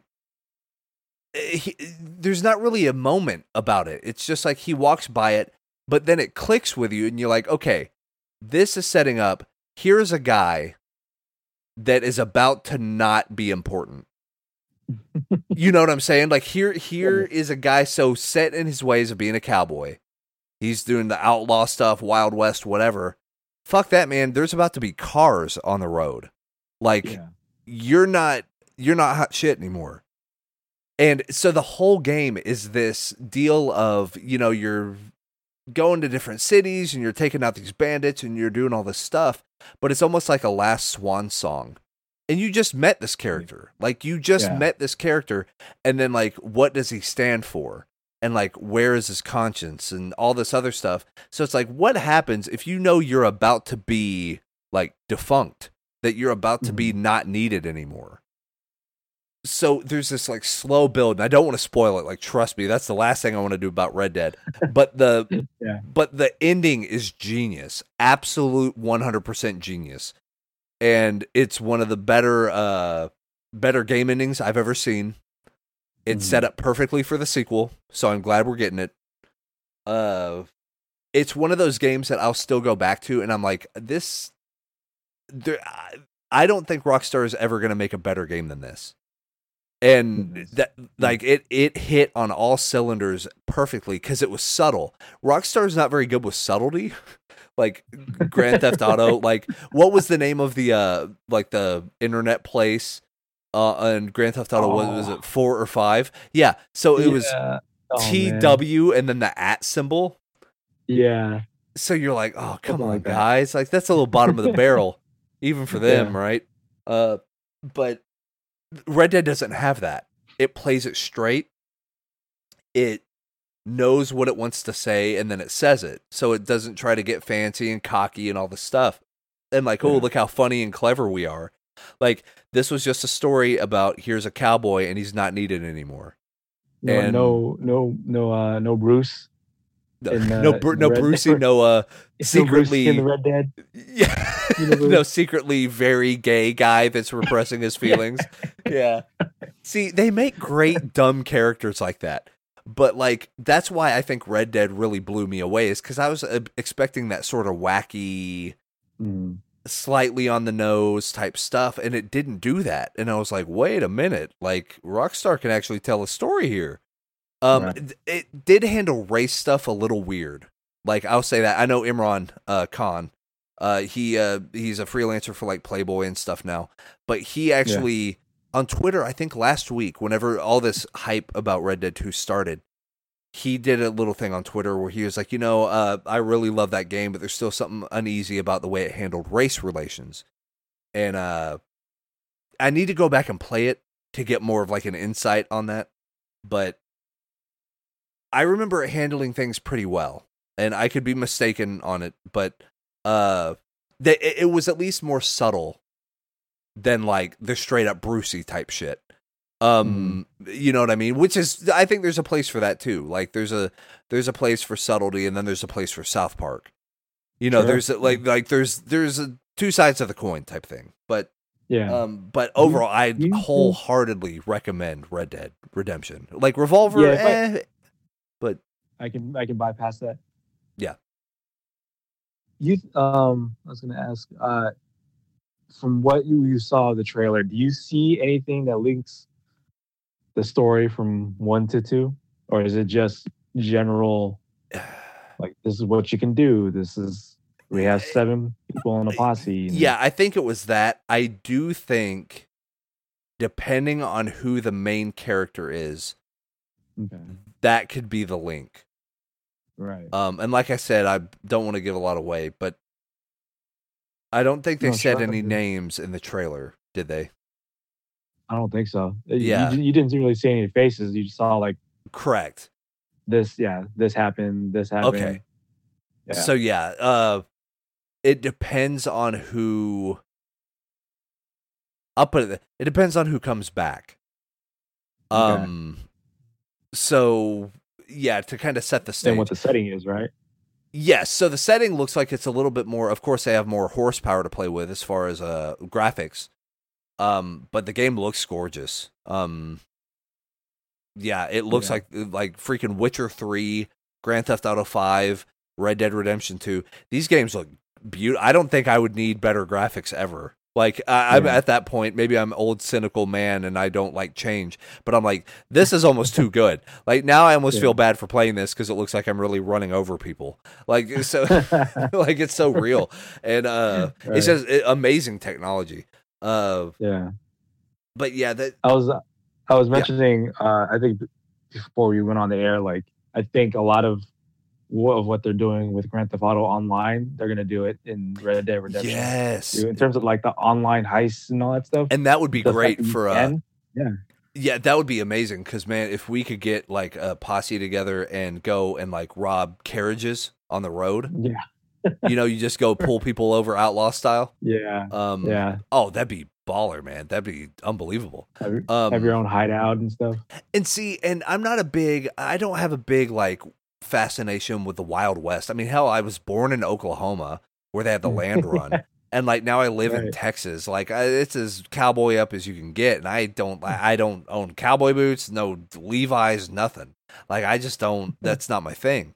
there's not really a moment about it. It's just like he walks by it, but then it clicks with you and you're like, okay, this is setting up. Here's a guy that is about to not be important. You know what I'm saying? Like here is a guy so set in his ways of being a cowboy. He's doing the outlaw stuff, Wild West, whatever. Fuck that, man. There's about to be cars on the road. Like you're not hot shit anymore. And so the whole game is this deal of, you know, you're going to different cities and you're taking out these bandits and you're doing all this stuff, but it's almost like a last swan song. And you just met this character. Like you just met this character and then like, what does he stand for? And like, where is his conscience and all this other stuff? So it's like, what happens if you know you're about to be like defunct, that you're about to be not needed anymore? So there's this like slow build, and I don't want to spoil it. Like, trust me, that's the last thing I want to do about Red Dead. But the ending is genius, absolute 100% genius, and it's one of the better game endings I've ever seen. It's set up perfectly for the sequel, so I'm glad we're getting it. It's one of those games that I'll still go back to, and I'm like, this. I don't think Rockstar is ever going to make a better game than this. And that, like, it hit on all cylinders perfectly because it was subtle. Rockstar's not very good with subtlety, like Grand Theft Auto. Like, what was the name of the like the internet place? And Grand Theft Auto was it 4 or 5? Yeah, so it was TW and then the @ symbol. Yeah. So you're like, oh come on, guys! Like that's a little bottom of the barrel, even for them, right? But Red Dead doesn't have that. It plays it straight. It knows what it wants to say, and then it says it. So it doesn't try to get fancy and cocky and all this stuff. And like, oh, look how funny and clever we are. Like, this was just a story about here's a cowboy and he's not needed anymore. No Bruce. No Brucey, no secretly in the Red Dead. Yeah. No secretly very gay guy that's repressing his feelings. Yeah. See, they make great dumb characters like that. But like that's why I think Red Dead really blew me away, is because I was expecting that sort of wacky, slightly on the nose type stuff, and it didn't do that. And I was like, wait a minute, like Rockstar can actually tell a story here. It did handle race stuff a little weird. Like, I'll say that. I know Imran Khan. He's a freelancer for like Playboy and stuff now. But he actually on Twitter, I think last week, whenever all this hype about Red Dead 2 started, he did a little thing on Twitter where he was like, I really love that game, but there's still something uneasy about the way it handled race relations. And I need to go back and play it to get more of like an insight on that. But I remember it handling things pretty well, and I could be mistaken on it, but it was at least more subtle than like the straight up Brucey type shit. You know what I mean? Which is, I think there's a place for that too. Like there's a place for subtlety, and then there's a place for South Park. There's there's two sides of the coin type thing. But but overall, I wholeheartedly recommend Red Dead Redemption. Like Revolver, but I can bypass that. Yeah. I was going to ask, from what you saw of the trailer, do you see anything that links the story from 1 to 2, or is it just general? Like, this is what you can do. We have 7 people in a posse. Yeah, I think it was that. I do think, depending on who the main character is, that could be the link. Right. And like I said, I don't want to give a lot away, but I don't think they said any names in the trailer, did they? I don't think so. Yeah. You didn't really see any faces. You just saw like... Correct. This happened. Okay. Yeah. So it depends on who I'll put it. It depends on who comes back. So yeah, to kind of set the stage. And what the setting is, right? Yes. So the setting looks like it's a little bit more. Of course, they have more horsepower to play with as far as graphics. But the game looks gorgeous. Yeah, it looks like freaking Witcher 3, Grand Theft Auto 5, Red Dead Redemption 2. These games look beautiful. I don't think I would need better graphics ever. Like, I'm at that point, maybe I'm an old, cynical man and I don't like change, but I'm like, this is almost too good. Like, now I almost feel bad for playing this because it looks like I'm really running over people. Like, so, like, it's so real. And it's just amazing technology. But yeah, that I was mentioning, I think before we went on the air, like, I think a lot of what they're doing with Grand Theft Auto Online, they're going to do it in Red Dead Redemption. Yes. In terms of like the online heists and all that stuff. And that would be great for, yeah, that would be amazing. Cause man, if we could get like a posse together and go and like rob carriages on the road. Yeah. You just go pull people over outlaw style. Yeah. Oh, that'd be baller, man. That'd be unbelievable. Have your own hideout and stuff. And see, and I don't have a big like fascination with the Wild West. I mean, hell, I was born in Oklahoma where they had the land run. And like now I live in Texas. Like it's as cowboy up as you can get. And I don't own cowboy boots, no Levi's, nothing. Like I just don't, that's not my thing.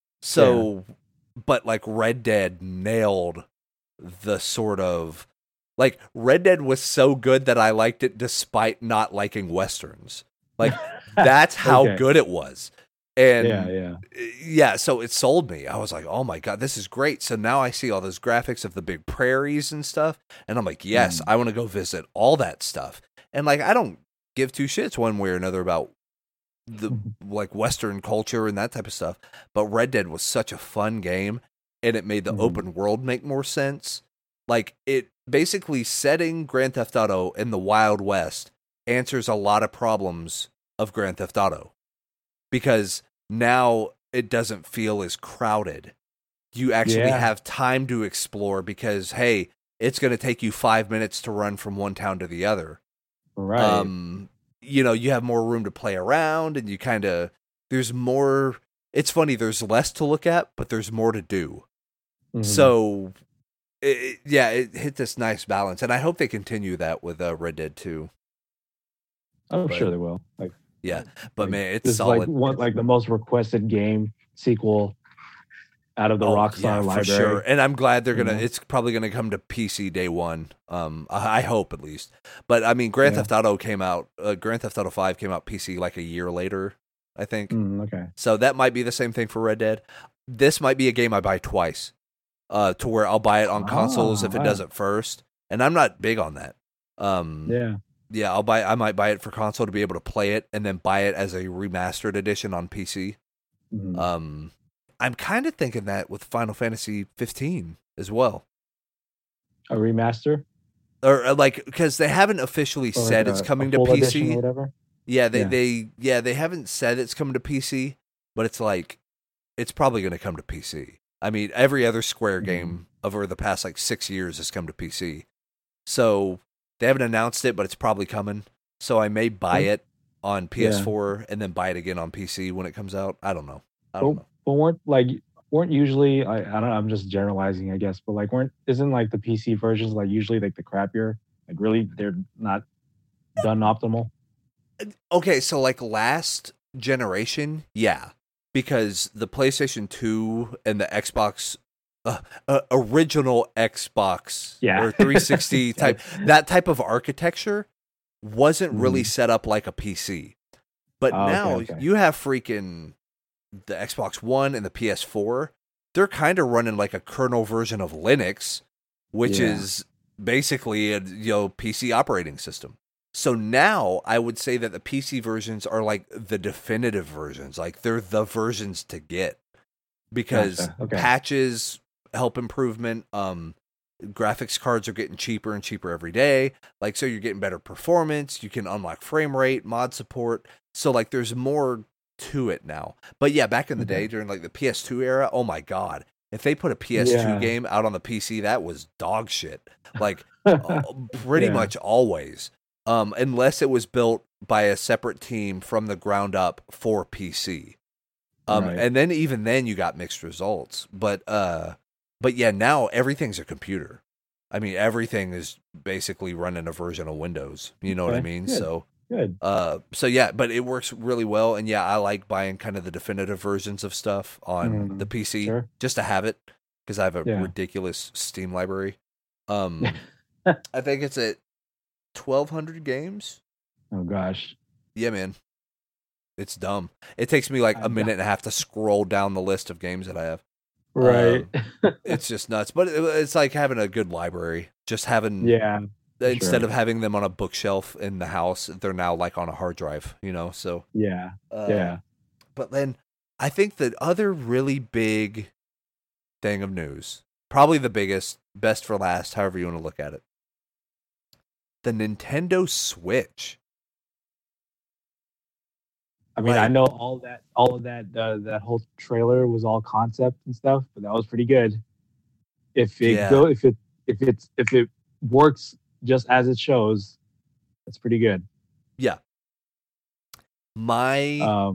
So, but like Red Dead nailed the sort of, like Red Dead was so good that I liked it despite not liking Westerns. Like that's how good it was. And so it sold me. I was like, oh my God, this is great. So now I see all those graphics of the big prairies and stuff. And I'm like, yes, I want to go visit all that stuff. And like, I don't give two shits one way or another about the like Western culture and that type of stuff. But Red Dead was such a fun game and it made the open world make more sense. Like it basically setting Grand Theft Auto in the Wild West answers a lot of problems of Grand Theft Auto. Because now it doesn't feel as crowded. You actually have time to explore because, hey, it's going to take you 5 minutes to run from one town to the other. Right. You have more room to play around and you kind of, there's more, it's funny, there's less to look at, but there's more to do. So, it hit this nice balance. And I hope they continue that with Red Dead 2. I'm sure they will. But man, it's solid. Like the most requested game sequel out of the Rockstar library. For sure. And I'm glad they're gonna. It's probably gonna come to PC day one. I hope at least. But I mean, Grand Theft Auto came out. Grand Theft Auto 5 came out PC like a year later, I think. Okay. So that might be the same thing for Red Dead. This might be a game I buy twice, to where I'll buy it on consoles if it does it first, and I'm not big on that. Yeah, I might buy it for console to be able to play it, and then buy it as a remastered edition on PC. I'm kind of thinking that with Final Fantasy 15 as well. A remaster, or like because they haven't officially said it's coming to PC. Or whatever. Yeah, they haven't said it's coming to PC, but it's like it's probably going to come to PC. I mean, every other Square game over the past like 6 years has come to PC, so. They haven't announced it, but it's probably coming. So I may buy it on PS4 and then buy it again on PC when it comes out. I don't know. But weren't usually I don't know, I'm just generalizing, I guess, but like isn't like the PC versions like usually like the crappier? Like really they're not done optimal? Okay, so like last generation, because the PlayStation 2 and the Xbox original Xbox or 360 type, that type of architecture wasn't really set up like a PC. But now you have freaking the Xbox One and the PS4. They're kind of running like a kernel version of Linux, which is basically a PC operating system. So now I would say that the PC versions are like the definitive versions. Like they're the versions to get because patches help improvement. Graphics cards are getting cheaper and cheaper every day. Like, so you're getting better performance. You can unlock frame rate, mod support. So like there's more to it now. But yeah, back in the day during like the PS2 era, oh my God, If they put a PS2 game out on the PC, that was dog shit. Like pretty much always. Unless it was built by a separate team from the ground up for PC. And then even then you got mixed results. But yeah, now everything's a computer. I mean, everything is basically running a version of Windows. You know what I mean? Good. Good. So yeah, but it works really well. And yeah, I like buying kind of the definitive versions of stuff on the PC just to have it because I have a ridiculous Steam library. I think it's at 1,200 games. Oh gosh. Yeah, man. It's dumb. It takes me like a minute and a half to scroll down the list of games that I have. Right. It's just nuts. But it's like having a good library. Just having instead of having them on a bookshelf in the house, they're now like on a hard drive, you know? So yeah. But then I think the other really big thing of news, probably the biggest, best for last, however you want to look at it. The Nintendo Switch. I mean, I know all of that that whole trailer was all concept and stuff, but that was pretty good. If it works just as it shows, that's pretty good. Yeah. My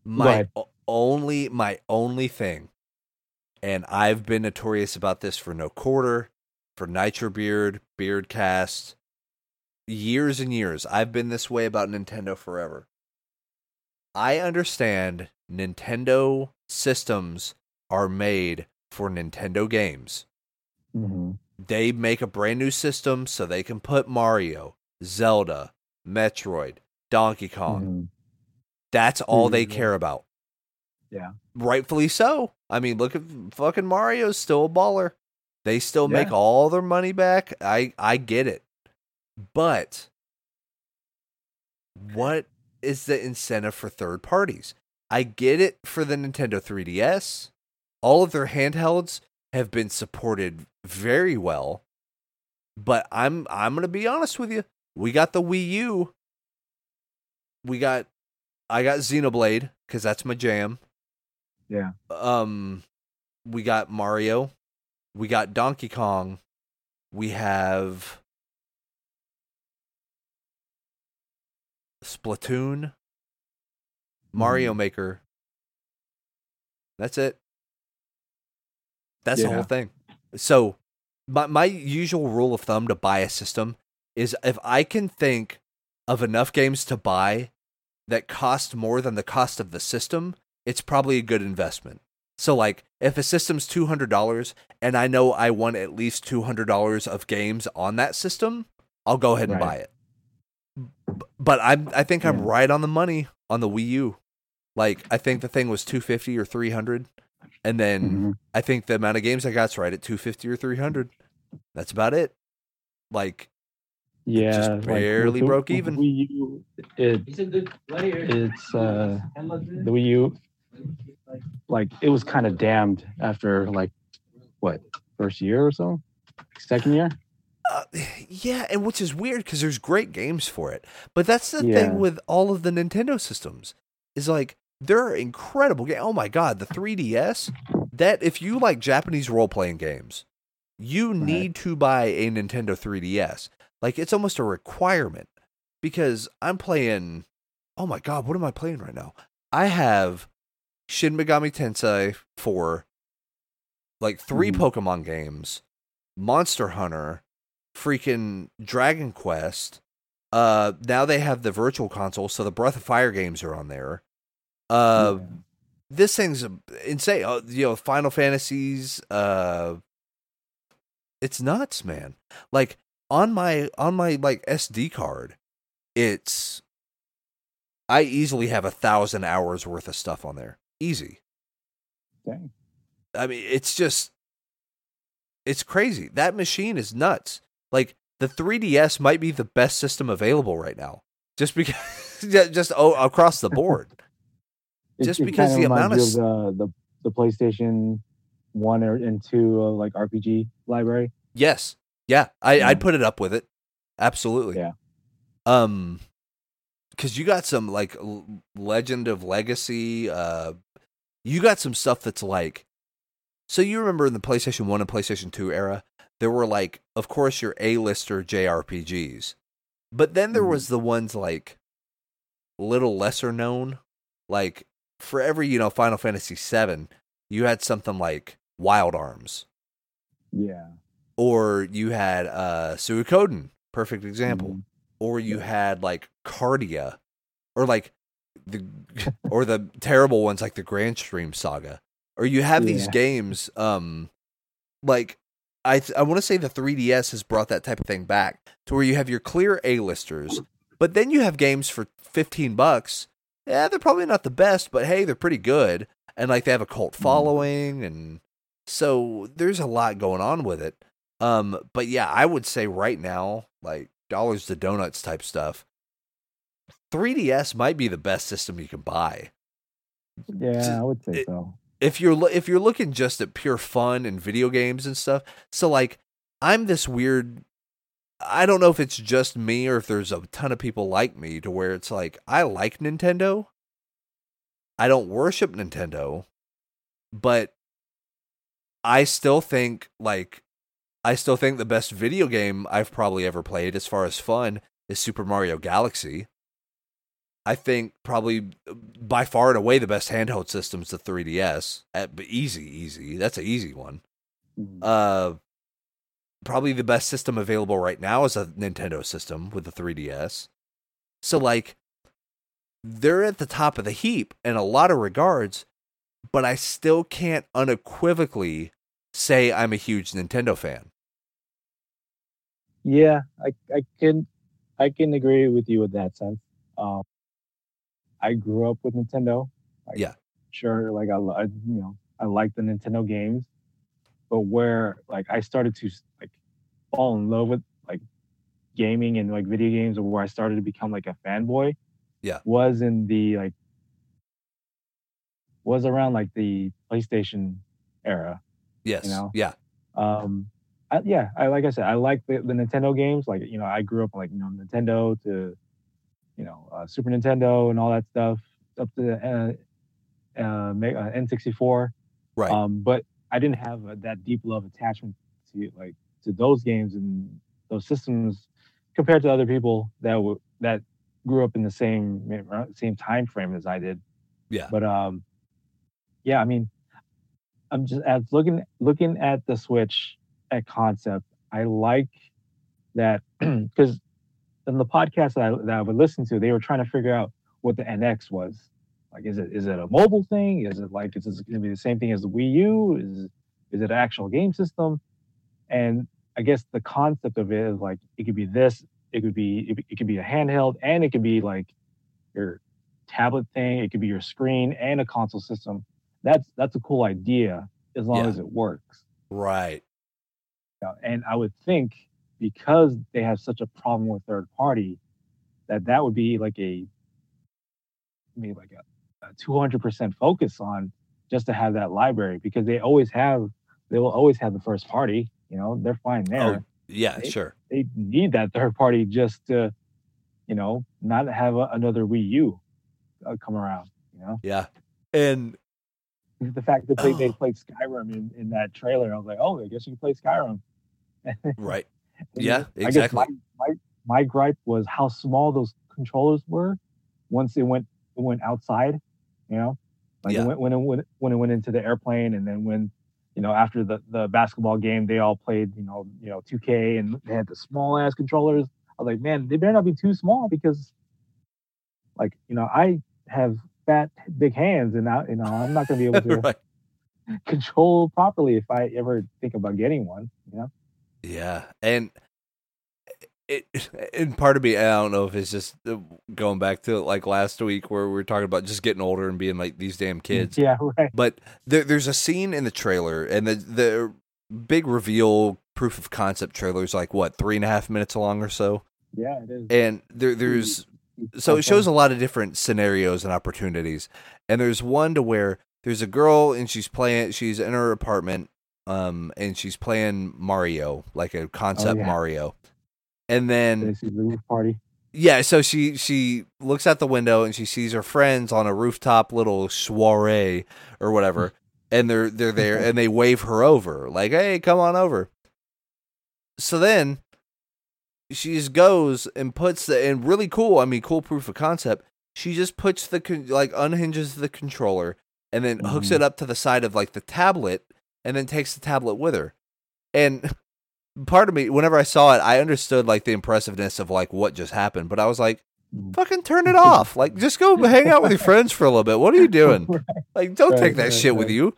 only thing, and I've been notorious about this for No Quarter, for Nitro Beard, Beardcast, years and years. I've been this way about Nintendo forever. I understand Nintendo systems are made for Nintendo games. Mm-hmm. They make a brand new system so they can put Mario, Zelda, Metroid, Donkey Kong. Mm-hmm. That's all they care about. Yeah. Rightfully so. I mean, look at fucking Mario's still a baller. They still make all their money back. I get it. But what is the incentive for third parties? I get it for the Nintendo 3DS. All of their handhelds have been supported very well. But I'm going to be honest with you. We got the Wii U. I got Xenoblade cuz that's my jam. Yeah. We got Mario. We got Donkey Kong. We have Splatoon, Mario Maker. That's it. That's the whole thing. So my usual rule of thumb to buy a system is if I can think of enough games to buy that cost more than the cost of the system, it's probably a good investment. So like if a system's $200 and I know I want at least $200 of games on that system, I'll go ahead and buy it. But I think I'm right on the money on the Wii U. Like I think the thing was $250 or $300, and then I think the amount of games I got's right at $250 or $300. That's about it. Like just barely broke even. Wii U, he's a good player. It's the Wii U. Like it was kind of damned after like what first year or so, second year. Yeah, and which is weird because there's great games for it. But that's the thing with all of the Nintendo systems is like there are incredible games. Oh my god, the 3DS. That if you like Japanese role playing games, you need to buy a Nintendo 3DS. Like it's almost a requirement because I'm playing. Oh my god, what am I playing right now? I have Shin Megami Tensei 4, like 3 Pokemon games, Monster Hunter, freaking Dragon Quest. Now they have the Virtual Console, so the Breath of Fire games are on there. This thing's insane. Final Fantasies. It's nuts, man. Like on my like SD card, I easily have 1,000 hours worth of stuff on there. Easy. Dang. I mean, it's crazy. That machine is nuts. Like the 3DS might be the best system available right now, just because, across the board. Just because the amount of the PlayStation 1 and 2 like RPG library. Yes, yeah, I'd put it up with it. Absolutely. Yeah. Because you got some like Legend of Legacy. You got some stuff that's like So you remember in the PlayStation 1 and PlayStation 2 era, there were like, of course, your A-lister JRPGs. But then there was the ones like little lesser known. Like for every, Final Fantasy VII, you had something like Wild Arms. Yeah. Or you had Suikoden, perfect example. Or you had like Cardia. Or like the terrible ones like the Grand Stream Saga. Or you have these games, like I want to say the 3DS has brought that type of thing back to where you have your clear A-listers, but then you have games for $15. Yeah, they're probably not the best, but hey, they're pretty good, and like they have a cult following, and so there's a lot going on with it. But yeah, I would say right now, like dollars to donuts type stuff, 3DS might be the best system you can buy. Yeah, I would say so. If you're looking just at pure fun and video games and stuff, so like I'm this weird. I don't know if it's just me or if there's a ton of people like me to where it's like I like Nintendo. I don't worship Nintendo, but I still think the best video game I've probably ever played as far as fun is Super Mario Galaxy. I think probably by far and away the best handheld system is the 3DS. Easy. That's an easy one. Probably the best system available right now is a Nintendo system with the 3DS. So like, they're at the top of the heap in a lot of regards, but I still can't unequivocally say I'm a huge Nintendo fan. Yeah, I can agree with you in that sense. I grew up with Nintendo. Sure, like I like the Nintendo games, but where like I started to like fall in love with like gaming and like video games, or where I started to become like a fanboy, was around like the PlayStation era. Yes. Like I said, I like the Nintendo games. Like I grew up like Nintendo to Super Nintendo and all that stuff up to the N64. Right. But I didn't have that deep love attachment to those games and those systems compared to other people that grew up in the same time frame as I did. Yeah. But yeah, I mean, I'm just looking at the Switch at concept. I like that because in the podcast that I would listen to, they were trying to figure out what the NX was. Like, is it a mobile thing? Is it going to be the same thing as the Wii U? Is it an actual game system? And I guess the concept of it is like it could be this, it could be a handheld, and it could be like your tablet thing. It could be your screen and a console system. That's a cool idea as long as it works. Right. And I would think because they have such a problem with third party, that would be like a 200% focus on just to have that library, because they will always have the first party. They're fine there. Oh, yeah, sure. They need that third party just to, not have another Wii U come around. Yeah, and the fact that they played Skyrim in that trailer, I was like, oh, I guess you can play Skyrim. Right. Yeah, exactly. I guess my gripe was how small those controllers were once it went outside. When it went into the airplane, and then when after the basketball game, they all played 2K, and they had the small ass controllers. I was like, man, they better not be too small, because I have fat big hands, and I'm not going to be able to right. control properly if I ever think about getting one. Yeah, and part of me, I don't know if it's just going back to like last week where we were talking about just getting older and being like these damn kids. Yeah, right. But there's a scene in the trailer, and the big reveal proof of concept trailer is like what, 3.5 minutes long or so. Yeah, it is. And there's so it shows a lot of different scenarios and opportunities. And there's one to where there's a girl and she's in her apartment, and she's playing Mario, like a concept Mario. And then the roof party. Yeah, so she looks out the window and she sees her friends on a rooftop little soiree or whatever. and they're there, and they wave her over, like, "Hey, come on over." So then she just goes and puts and really cool. I mean, cool proof of concept. She just puts unhinges the controller and then hooks it up to the side of like the tablet, and then takes the tablet with her. And part of me, whenever I saw it, I understood like the impressiveness of like what just happened, but I was like, fucking turn it off. Like, just go hang out with your friends for a little bit. What are you doing? Like, don't take that shit with you.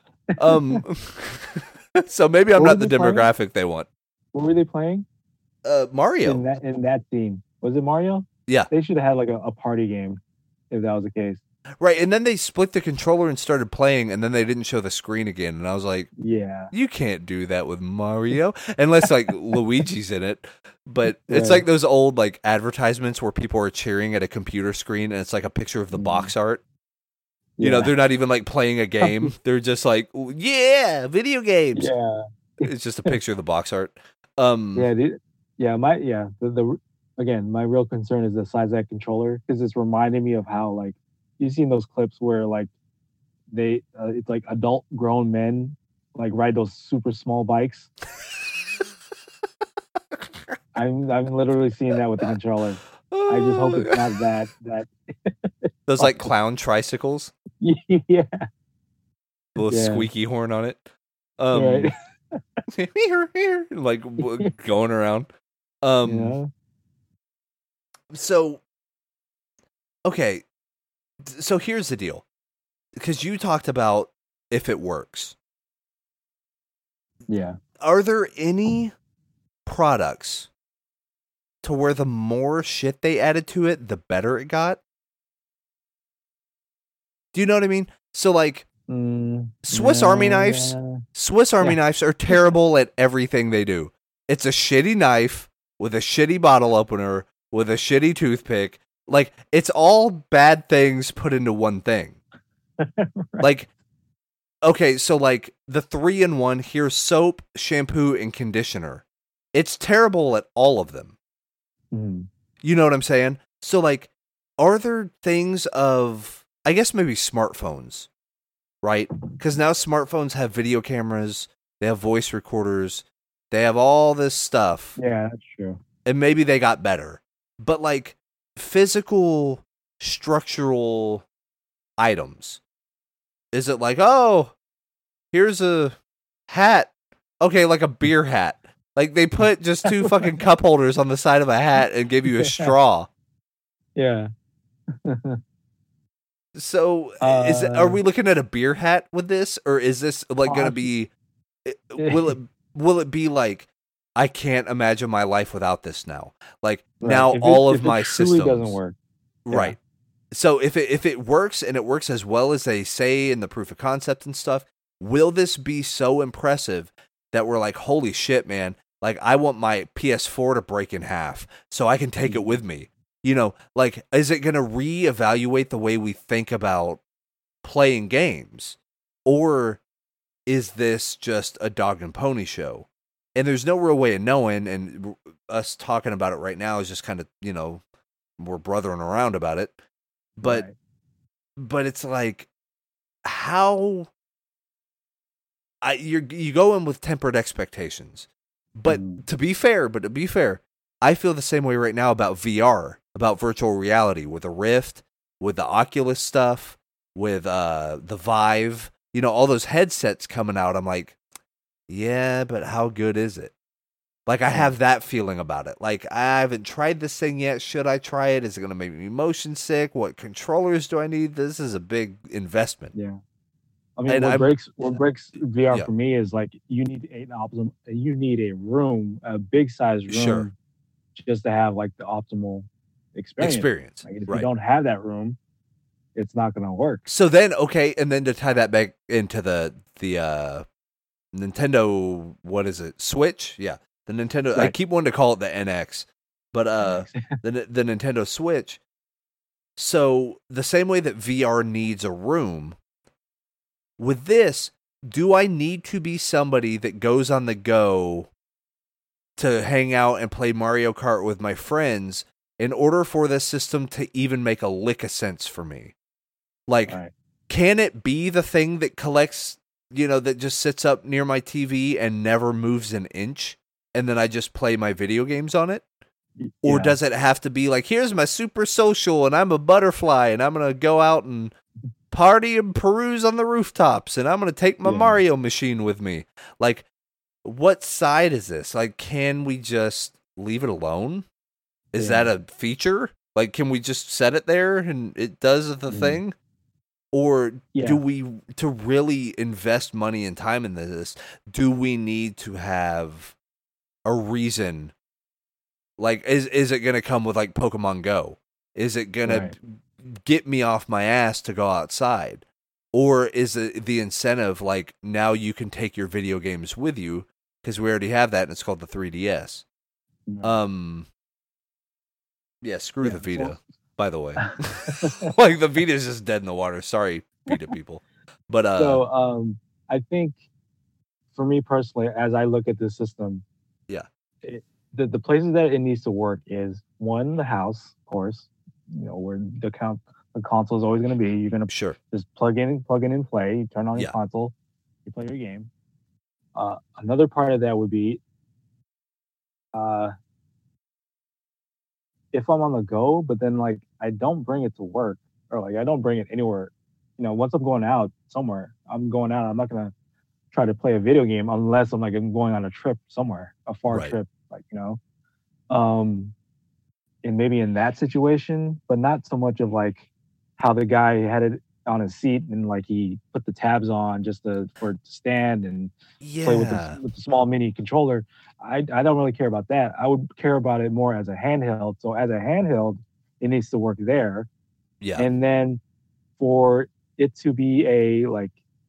So maybe I'm not the demographic they want. What were they playing? Mario. In that scene. Was it Mario? Yeah. They should have had like a party game if that was the case. Right, and then they split the controller and started playing, and then they didn't show the screen again. And I was like, "Yeah, you can't do that with Mario unless like Luigi's in it." But it's like those old like advertisements where people are cheering at a computer screen, and it's like a picture of the box art. You know, they're not even like playing a game; they're just like, "Yeah, video games." Yeah, it's just a picture of the box art. The again, my real concern is the size of that controller, because it's reminding me of how like. You've seen those clips where like it's like adult grown men like ride those super small bikes. I'm literally seeing that with the controller. I just hope it's not that. Those like clown tricycles. Yeah. Little squeaky horn on it. Right. Like going around. So okay. So here's the deal, because you talked about if it works. Yeah. Are there any products to where the more shit they added to it, the better it got? Do you know what I mean? So like Swiss Army knives. Yeah. Swiss Army knives are terrible at everything they do. It's a shitty knife with a shitty bottle opener with a shitty toothpick. Like, it's all bad things put into one thing. Like, okay, so like the 3-in-1, here's soap, shampoo, and conditioner. It's terrible at all of them. You know what I'm saying? So like, are there things of, I guess maybe smartphones, right? Because now smartphones have video cameras, they have voice recorders, they have all this stuff. Yeah, that's true. And maybe they got better. But like, physical structural items, is it like, oh, here's a hat, okay, like a beer hat, like they put just 2 fucking cup holders on the side of a hat and give you a straw? Yeah. So are we looking at a beer hat with this, or is this like gonna be will it be like, I can't imagine my life without this now. Like, now all of my systems doesn't work. Right. Yeah. So if it works, and it works as well as they say in the proof of concept and stuff, will this be so impressive that we're like, holy shit, man, like I want my PS4 to break in half so I can take it with me. You know, like, is it going to reevaluate the way we think about playing games? Or is this just a dog and pony show? And there's no real way of knowing, and us talking about it right now is just kind of, you know, we're brothering around about it. But it's like, how you go in with tempered expectations. But to be fair, I feel the same way right now about VR, about virtual reality, with the Rift, with the Oculus stuff, with the Vive, you know, all those headsets coming out. I'm like, yeah, but how good is it? Like, I have that feeling about it. Like, I haven't tried this thing yet. Should I try it? Is it going to make me motion sick? What controllers do I need? This is a big investment. Yeah. I mean, what breaks VR for me is like, you need a room, a big size room, just to have like the optimal experience. Like, if you don't have that room, it's not going to work. So then, okay, and then to tie that back into the Nintendo, what is it? Switch? Yeah. The Nintendo, I keep wanting to call it the NX, but the Nintendo Switch. So the same way that VR needs a room, with this, do I need to be somebody that goes on the go to hang out and play Mario Kart with my friends in order for this system to even make a lick of sense for me? Like, can it be the thing that collects that just sits up near my TV and never moves an inch, and then I just play my video games on it? Or does it have to be like, here's my super social and I'm a butterfly and I'm going to go out and party and peruse on the rooftops and I'm going to take my Mario machine with me? Like, what side is this? Like, can we just leave it alone? Is that a feature? Like, can we just set it there and it does the thing? Or do we, to really invest money and time in this, do we need to have a reason? Like, is it going to come with like Pokemon Go? Is it going to get me off my ass to go outside? Or is it the incentive like, now you can take your video games with you because we already have that and it's called the 3DS? Screw the Vita, by the way. Like, the Vita is just dead in the water. Sorry, Vita people. But I think for me personally, as I look at this system, the places that it needs to work is, one, the house, of course, where the console is always going to be. You're going to just plug in and play. You turn on your console, you play your game. Another part of that would be if I'm on the go, but then like I don't bring it to work, or like I don't bring it anywhere. Once I'm going out somewhere, I'm going out. I'm not going to try to play a video game unless I'm going on a trip somewhere, a far trip. And maybe in that situation, but not so much of like how the guy had it on his seat and like he put the tabs on just for it to stand and play with the small mini controller. I don't really care about that. I would care about it more as a handheld. So as a handheld, it needs to work there. Yeah. And then for it to be a like,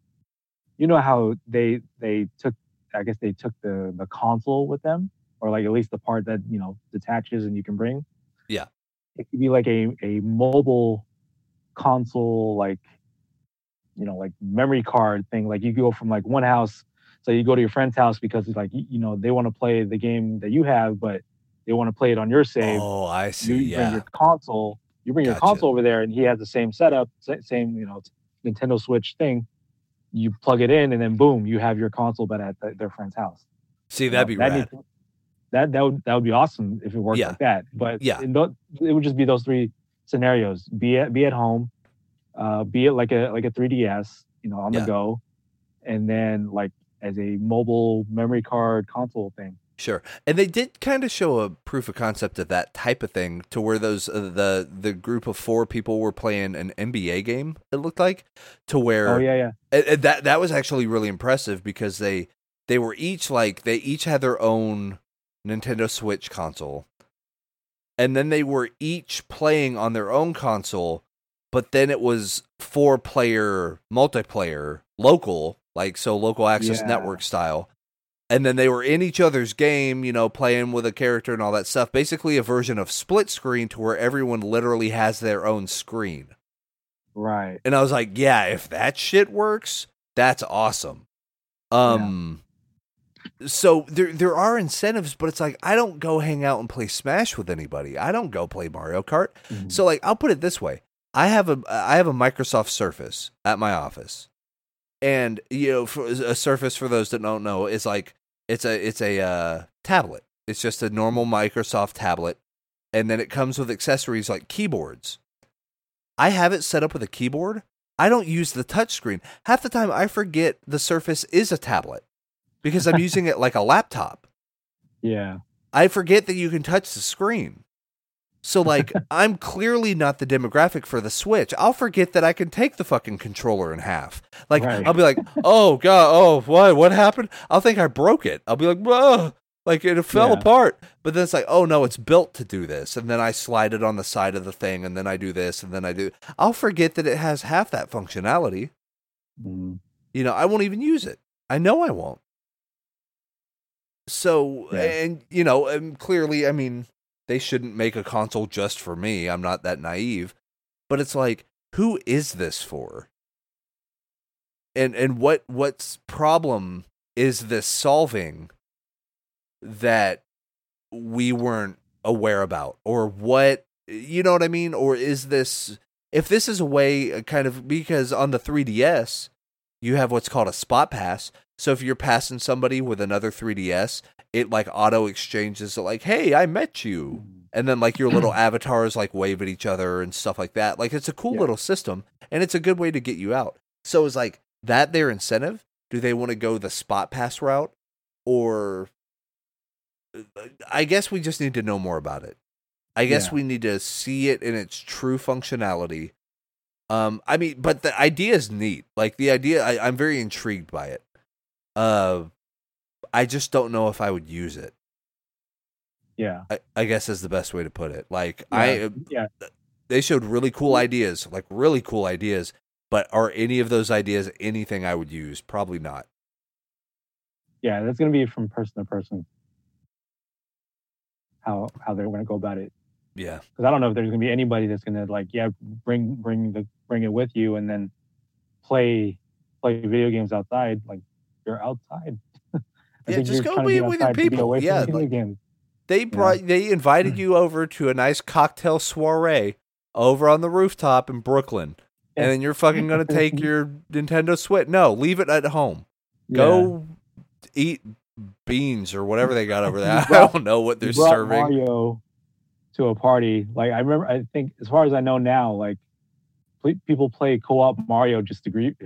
how they took, I guess they took the console with them, or like at least the part that detaches and you can bring. Yeah, it could be like a mobile console, like like memory card thing. Like you go from like one house, so you go to your friend's house because it's like they want to play the game that you have, but they want to play it on your save. Oh, I see. You bring your console. You bring your console over there, and he has the same setup, same Nintendo Switch thing. You plug it in, and then boom, you have your console, but at their friend's house. See, that'd be rad. That would be awesome if it worked like that. But it would just be those three scenarios: be at home, be it like a 3DS, on the go, and then like as a mobile memory card console thing. Sure, and they did kind of show a proof of concept of that type of thing, to where those the group of 4 people were playing an NBA game. It looked like, to where that was actually really impressive, because they were each they each had their own Nintendo Switch console, and then they were each playing on their own console, but then it was 4-player multiplayer, local access network style. And then they were in each other's game, playing with a character and all that stuff. Basically a version of split screen, to where everyone literally has their own screen. Right. And I was like, yeah, if that shit works, that's awesome. So there are incentives, but it's like, I don't go hang out and play Smash with anybody. I don't go play Mario Kart. Mm-hmm. So like, I'll put it this way. I have a Microsoft Surface at my office. And for a Surface, for those that don't know, is like it's a tablet. It's just a normal Microsoft tablet, and then it comes with accessories like keyboards. I have it set up with a keyboard. I don't use the touchscreen. Half the time, I forget the Surface is a tablet because I'm using it like a laptop. Yeah, I forget that you can touch the screen. So, like, I'm clearly not the demographic for the Switch. I'll forget that I can take the fucking controller in half. Like, I'll be like, oh, God, what happened? I'll think I broke it. I'll be like, whoa, like, it fell apart. But then it's like, oh, no, it's built to do this. And then I slide it on the side of the thing, and then I do this, and then I do... I'll forget that it has half that functionality. Mm. I won't even use it. I know I won't. So, and clearly, I mean... They shouldn't make a console just for me. I'm not that naive. But it's like, who is this for? And what's problem is this solving that we weren't aware about? Or what, you know what I mean? Or is this, if this is a way kind of, because on the 3DS, you have what's called a spot pass. So if you're passing somebody with another 3DS, it like auto exchanges it like, hey, I met you. And then like your little avatars like wave at each other and stuff like that. Like it's a cool little system, and it's a good way to get you out. So is like that their incentive? Do they want to go the spot pass route? Or I guess we just need to know more about it. I guess we need to see it in its true functionality. I mean, but the idea is neat. Like the idea, I'm very intrigued by it. I just don't know if I would use it. Yeah, I guess is the best way to put it. Like they showed really cool ideas, but are any of those ideas anything I would use? Probably not. Yeah, that's gonna be from person to person. How they're gonna go about it. Yeah, because I don't know if there's gonna be anybody that's gonna like bring it with you and then play video games outside. Like you're outside. Just go be with your people. Yeah, video games. They invited you over to a nice cocktail soiree over on the rooftop in Brooklyn, and then you're fucking gonna take your Nintendo Switch. No, leave it at home. Go eat beans or whatever they got over there. I don't know what they're serving. Mario to a party. Like I think as far as I know now, like people play co-op Mario just to grieve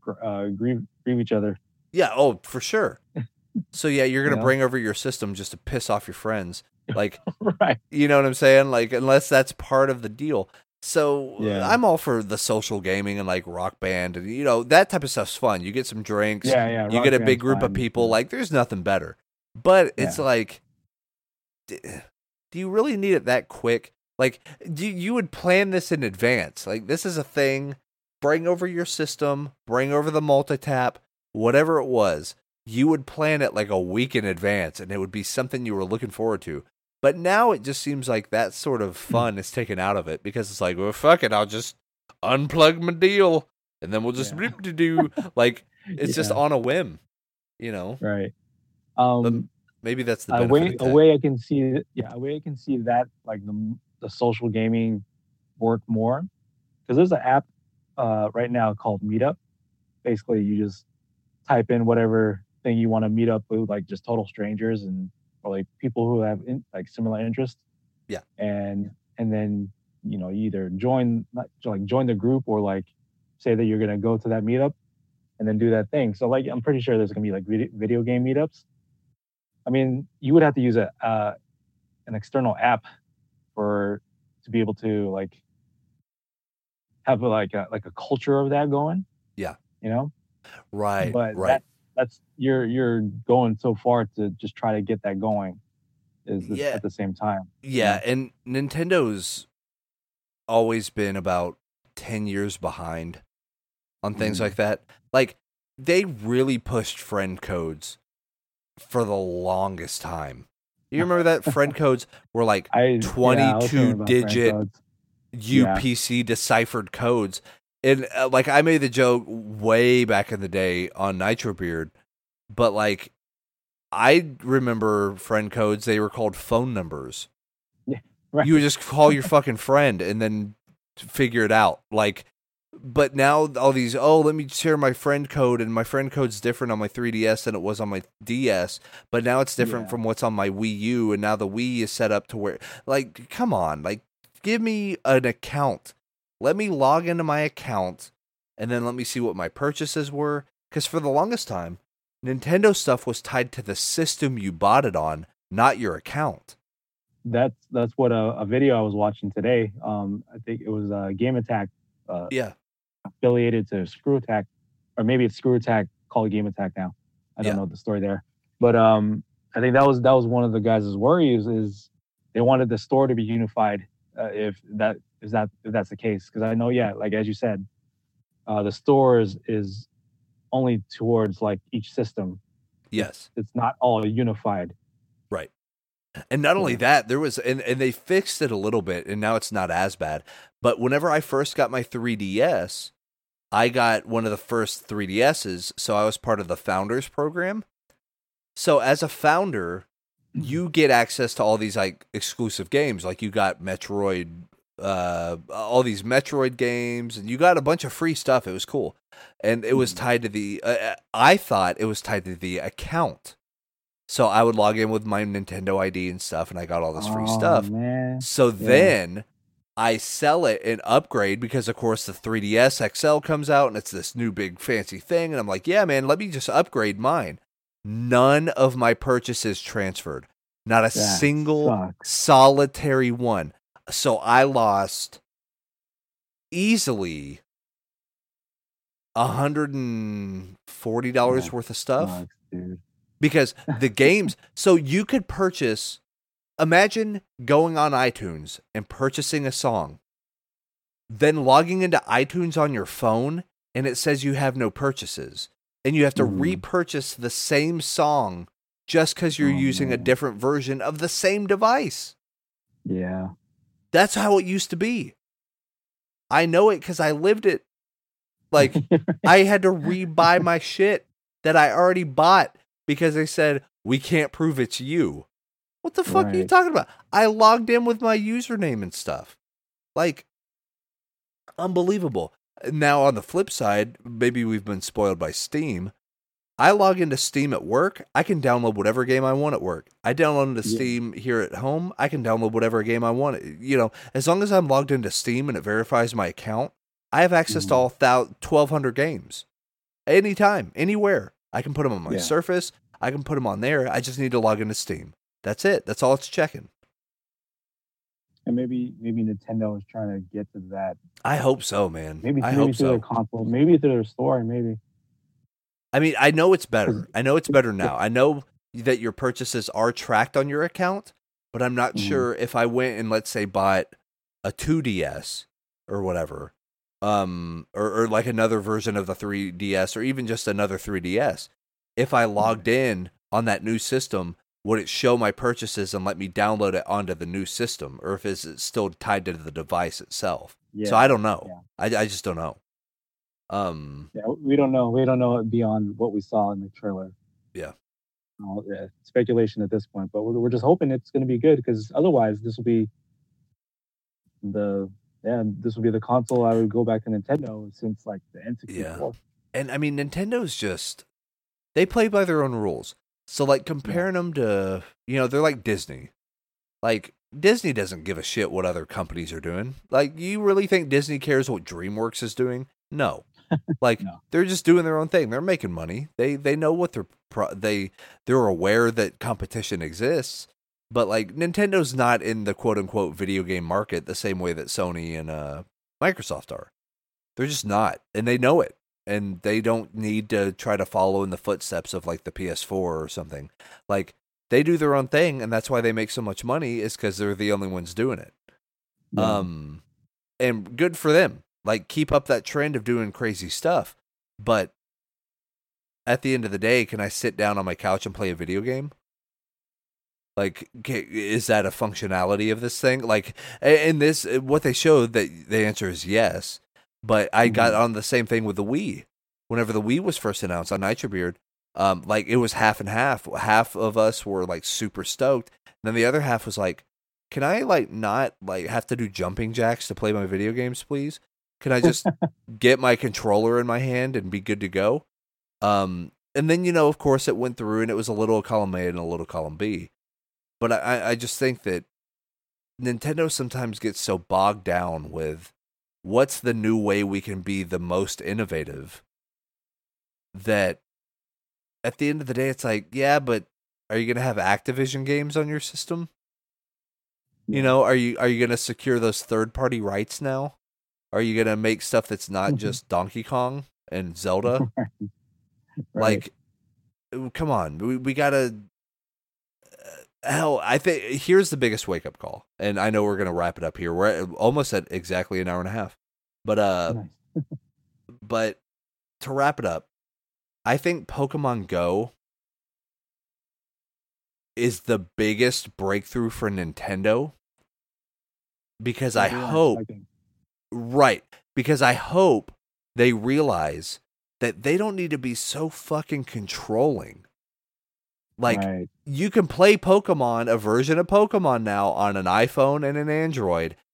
each other. Yeah, oh, for sure. So yeah, you're gonna bring over your system just to piss off your friends, like, right? You know what I'm saying? Like, unless that's part of the deal. So I'm all for the social gaming and like Rock Band and that type of stuff's fun. You get some drinks, you get a big group of people. Like, there's nothing better. But it's like, do you really need it that quick? Like, you would plan this in advance? Like, this is a thing. Bring over your system. Bring over the multi-tap. Whatever it was. You would plan it like a week in advance, and it would be something you were looking forward to. But now it just seems like that sort of fun is taken out of it because it's like, well, fuck it, I'll just unplug my deal, and then we'll just do like it's just on a whim, Right. But maybe that's the benefit. A way I can see that like the social gaming work more, because there's an app right now called Meetup. Basically, you just type in whatever thing you want to meet up with, like just total strangers or like people who have like similar interests. Yeah. And then you either join the group or like say that you're gonna go to that meetup and then do that thing. So like I'm pretty sure there's gonna be like video game meetups. I mean, you would have to use an external app to be able to like have like a culture of that going. Yeah. Right. But right. That's you're going so far to just try to get that going at the same time. Yeah, and Nintendo's always been about 10 years behind on things like that. Like, they really pushed friend codes for the longest time. You remember that friend codes were like 22-digit UPC deciphered codes. And like I made the joke way back in the day on Nitro Beard, but like I remember friend codes, they were called phone numbers. Yeah, right. You would just call your fucking friend and then figure it out. Like, but now all these, let me share my friend code, and my friend code's different on my 3DS than it was on my DS, but now it's different from what's on my Wii U, and now the Wii is set up to where, like, come on, like, give me an account. Let me log into my account, and then let me see what my purchases were. Because for the longest time, Nintendo stuff was tied to the system you bought it on, not your account. That's what a video I was watching today. I think it was Game Attack. Affiliated to Screw Attack, or maybe it's Screw Attack called Game Attack now. I don't know the story there, but I think that was one of the guys' worries is they wanted the store to be unified. If that's the case, because I know, like as you said, the stores is only towards like each system. Yes, it's not all unified. Right, and not only that, there was and they fixed it a little bit, and now it's not as bad. But whenever I first got my 3DS, I got one of the first 3DSs, so I was part of the Founders program. So as a founder, you get access to all these like exclusive games. Like you got Metroid all these Metroid games, and you got a bunch of free stuff. It was cool, and it was tied to the. I thought it was tied to the account, so I would log in with my Nintendo ID and stuff, and I got all this free stuff. Man. So then I sell it and upgrade because, of course, the 3DS XL comes out, and it's this new big fancy thing, and I'm like, yeah, man, let me just upgrade mine. None of my purchases transferred. Not a single solitary one. So I lost easily $140 worth of stuff. Dude. Because the games, so you could purchase, imagine going on iTunes and purchasing a song, then logging into iTunes on your phone, and it says you have no purchases. And you have to repurchase the same song just because you're using a different version of the same device. Yeah. That's how it used to be. I know it because I lived it. Like, I had to rebuy my shit that I already bought because they said, we can't prove it's you. What the fuck are you talking about? I logged in with my username and stuff. Like, unbelievable. Now, on the flip side, maybe we've been spoiled by Steam. I log into Steam at work. I can download whatever game I want at work. I download into Steam here at home. I can download whatever game I want. You know, as long as I'm logged into Steam and it verifies my account, I have access to all 1,200 games. Anytime, anywhere. I can put them on my Surface. I can put them on there. I just need to log into Steam. That's it. That's all it's checking. And maybe Nintendo is trying to get to that. I hope so, man. Maybe through their console. Maybe through their store. Maybe. I mean, I know it's better. I know it's better now. I know that your purchases are tracked on your account, but I'm not sure if I went and, let's say, bought a 2DS or whatever, or like another version of the 3DS, or even just another 3DS. If I logged in on that new system, would it show my purchases and let me download it onto the new system, or if it's still tied to the device itself? Yeah. So I don't know. Yeah. I just don't know. We don't know. We don't know beyond what we saw in the trailer. Yeah. Speculation at this point, but we're just hoping it's going to be good, because otherwise this will be the console I would go back to Nintendo since like the N64. Yeah. And I mean, Nintendo's just, they play by their own rules. So like comparing them to, you know, they're like Disney. Like, Disney doesn't give a shit what other companies are doing. Like, you really think Disney cares what DreamWorks is doing? No. Like, they're just doing their own thing. They're making money. They know what they're aware that competition exists. But like, Nintendo's not in the quote unquote video game market the same way that Sony and Microsoft are. They're just not, and they know it. And they don't need to try to follow in the footsteps of like the PS4 or something. Like, they do their own thing, and that's why they make so much money, is because they're the only ones doing it. Yeah. And good for them. Like, keep up that trend of doing crazy stuff. But at the end of the day, can I sit down on my couch and play a video game? Like, is that a functionality of this thing? Like, in this, what they showed, that the answer is yes. But I got on the same thing with the Wii. Whenever the Wii was first announced on NitroBeard, like, it was half and half. Half of us were like super stoked, and then the other half was like, "Can I like not like have to do jumping jacks to play my video games, please? Can I just get my controller in my hand and be good to go?" And then, you know, of course, it went through, and it was a little column A and a little column B. But I just think that Nintendo sometimes gets so bogged down with what's the new way we can be the most innovative, that at the end of the day, it's like, yeah, but are you going to have Activision games on your system? You know, are you going to secure those third-party rights now? Are you going to make stuff that's not just Donkey Kong and Zelda? Right. Like, come on, we got to... Hell, I think here's the biggest wake-up call, and I know we're going to wrap it up here. We're almost at exactly an hour and a half. But but to wrap it up, I think Pokemon Go is the biggest breakthrough for Nintendo, because I hope they realize that they don't need to be so fucking controlling. Like, you can play Pokemon, a version of Pokemon now, on an iPhone and an Android,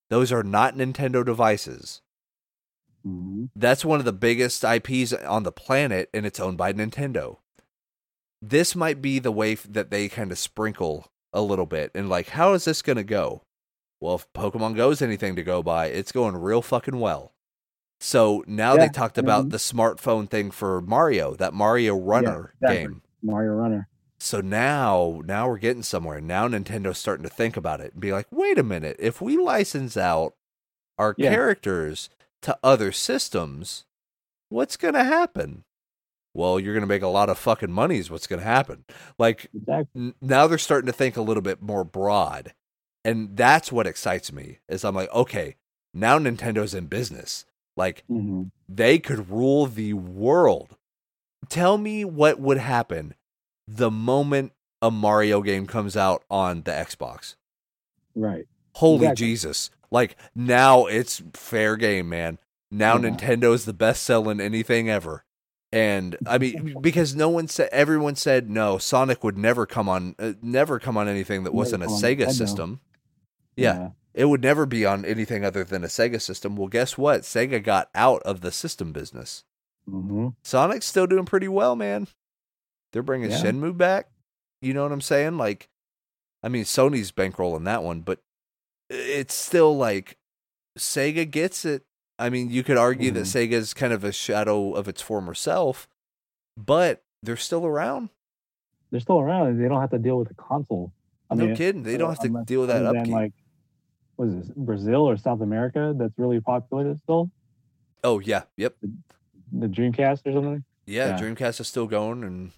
Those are not Nintendo devices. Mm-hmm. That's one of the biggest IPs on the planet, and it's owned by Nintendo. This might be the way that they kind of sprinkle a little bit. And like, how is this going to go? Well, if Pokemon Go is anything to go by, it's going real fucking well. So now they talked about the smartphone thing for Mario, that Mario Runner game. Mario Runner. So now we're getting somewhere. Now Nintendo's starting to think about it and be like, wait a minute, if we license out our characters to other systems, what's going to happen? Well, you're going to make a lot of fucking money is what's going to happen. Like, now they're starting to think a little bit more broad. And that's what excites me, is I'm like, okay, now Nintendo's in business. Like, they could rule the world. Tell me what would happen the moment a Mario game comes out on the Xbox. Right. Holy Jesus. Like, now it's fair game, man. Now Nintendo's the best-selling anything ever. And I mean, because everyone said no, Sonic would never come on anything that wasn't a Sega system. Yeah, it would never be on anything other than a Sega system. Well, guess what? Sega got out of the system business. Sonic's still doing pretty well, man. They're bringing Shenmue back. You know what I'm saying? Like, I mean, Sony's bankrolling that one, but it's still like Sega gets it. I mean, you could argue that Sega's kind of a shadow of its former self, but they're still around. They're still around. They don't have to deal with the console. No kidding. They don't have to deal with that upkeep. Like, what is this, Brazil or South America that's really popular still? Oh, yeah. Yep. The Dreamcast or something? Yeah, Dreamcast is still going. And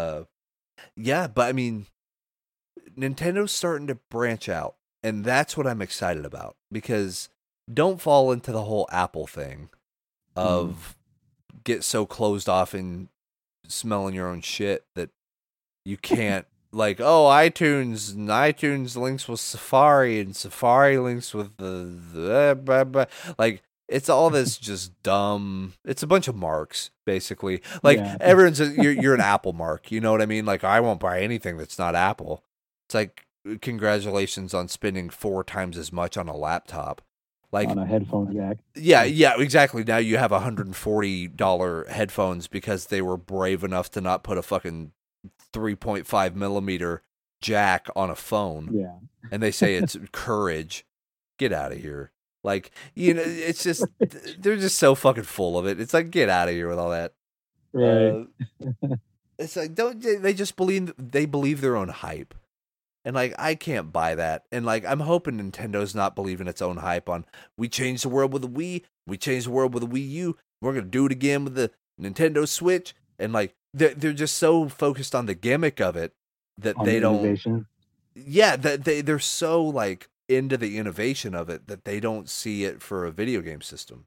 but I mean, Nintendo's starting to branch out. And that's what I'm excited about. Because don't fall into the whole Apple thing of get so closed off and smelling your own shit that you can't, like, oh, iTunes links with Safari and Safari links with the like, it's all this just dumb, it's a bunch of marks, basically. Like, everyone's, you're an Apple mark, you know what I mean? Like, I won't buy anything that's not Apple. It's like, congratulations on spending 4 times as much on a laptop. Like, on a headphone jack. Yeah, exactly. Now you have $140 headphones because they were brave enough to not put a fucking 3.5 millimeter jack on a phone. Yeah. And they say it's courage. Get out of here. Like, you know, it's just, they're just so fucking full of it. It's like, get out of here with all that. Right. It's like, they just believe their own hype. And, like, I can't buy that. And, like, I'm hoping Nintendo's not believing its own hype on, we changed the world with the Wii, we changed the world with the Wii U, we're going to do it again with the Nintendo Switch. And, like, they're just so focused on the gimmick of it that they don't... Innovation. Yeah, that they're so, like, into the innovation of it that they don't see it for a video game system.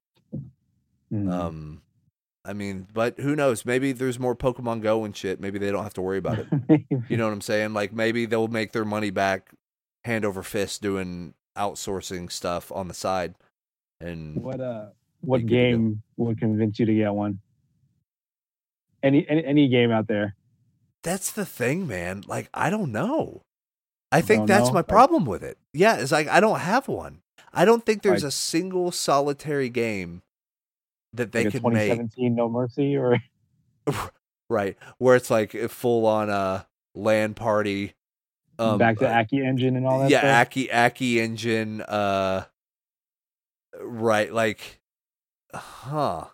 I mean, but who knows? Maybe there's more Pokemon Go and shit. Maybe they don't have to worry about it. You know what I'm saying? Like, maybe they'll make their money back hand over fist doing outsourcing stuff on the side. And what game would convince you to get one? Any game out there? That's the thing, man. Like, I don't know. I think that's my problem with it. Yeah, it's like, I don't have one. I don't think there's a single solitary game that they could make. 2017 No Mercy, or right, where it's like a full on LAN party, back to Aki Engine and all that. Yeah, stuff? Aki Engine. Right, like, or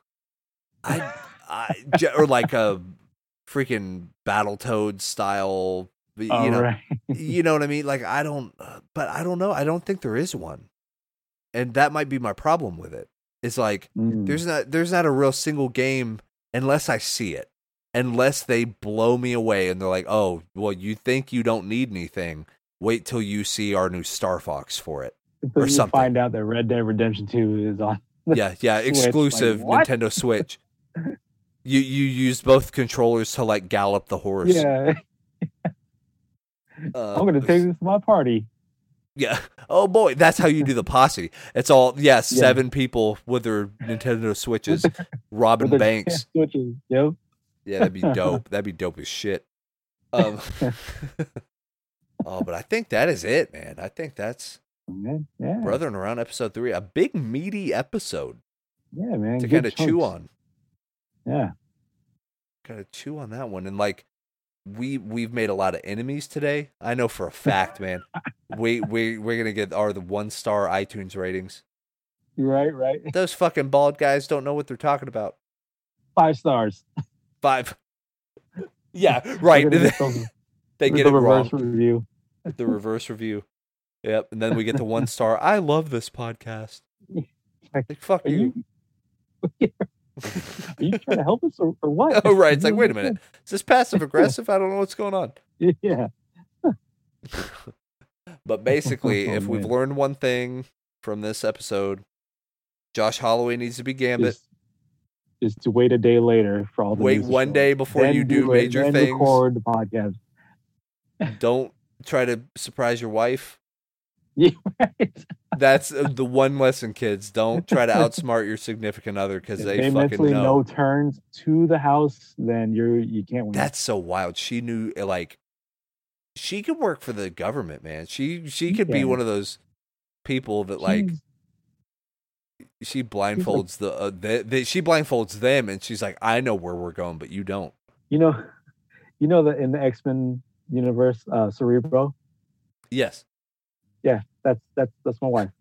like a freaking Battletoads style. You know, right. You know what I mean? Like, I don't know. I don't think there is one, and that might be my problem with it. It's like, there's not a real single game unless I see it, unless they blow me away and they're like, oh, well, you think you don't need anything? Wait till you see our new Star Fox for it, or you something. Find out that Red Dead Redemption 2 is on. Yeah, exclusive like, Nintendo Switch. You use both controllers to like gallop the horse. Yeah. I'm gonna take this to my party. Yeah. Oh boy, that's how you do the posse. It's all 7 people with their Nintendo Switches robbing banks. Switches. Yep. Yeah, that'd be dope. That'd be dope as shit. Oh, but I think that is it, man. I think that's Yeah. Brothering Around episode 3, a big meaty episode. Yeah, man. To kind of chew on. Yeah. Kind of chew on that one. And like, we've made a lot of enemies today. I know for a fact, man. we're gonna get the 1-star iTunes ratings. Right. Those fucking bald guys don't know what they're talking about. 5 stars. 5. Yeah, right. They get it wrong. Review. The reverse review. Yep. And then we get the 1-star. I love this podcast. Like, fuck you. Are you trying to help us or what? Oh, right. It's like, wait a minute. Is this passive aggressive? I don't know what's going on. Yeah. But basically, if we've learned one thing from this episode, Josh Holloway needs to be Gambit. Is to wait a day later for all the wait one day before you do major things. Record the podcast. Don't try to surprise your wife. Yeah, right. That's the one lesson, kids. Don't try to outsmart your significant other because they fucking mentally know. No turns to the house, then you can't win. That's so wild. She knew, like, she could work for the government, man. She could be one of those people that like she blindfolds she blindfolds them, and she's like, I know where we're going, but you don't. You know that in the X-Men universe, Cerebro. Yes. Yeah, that's my wife.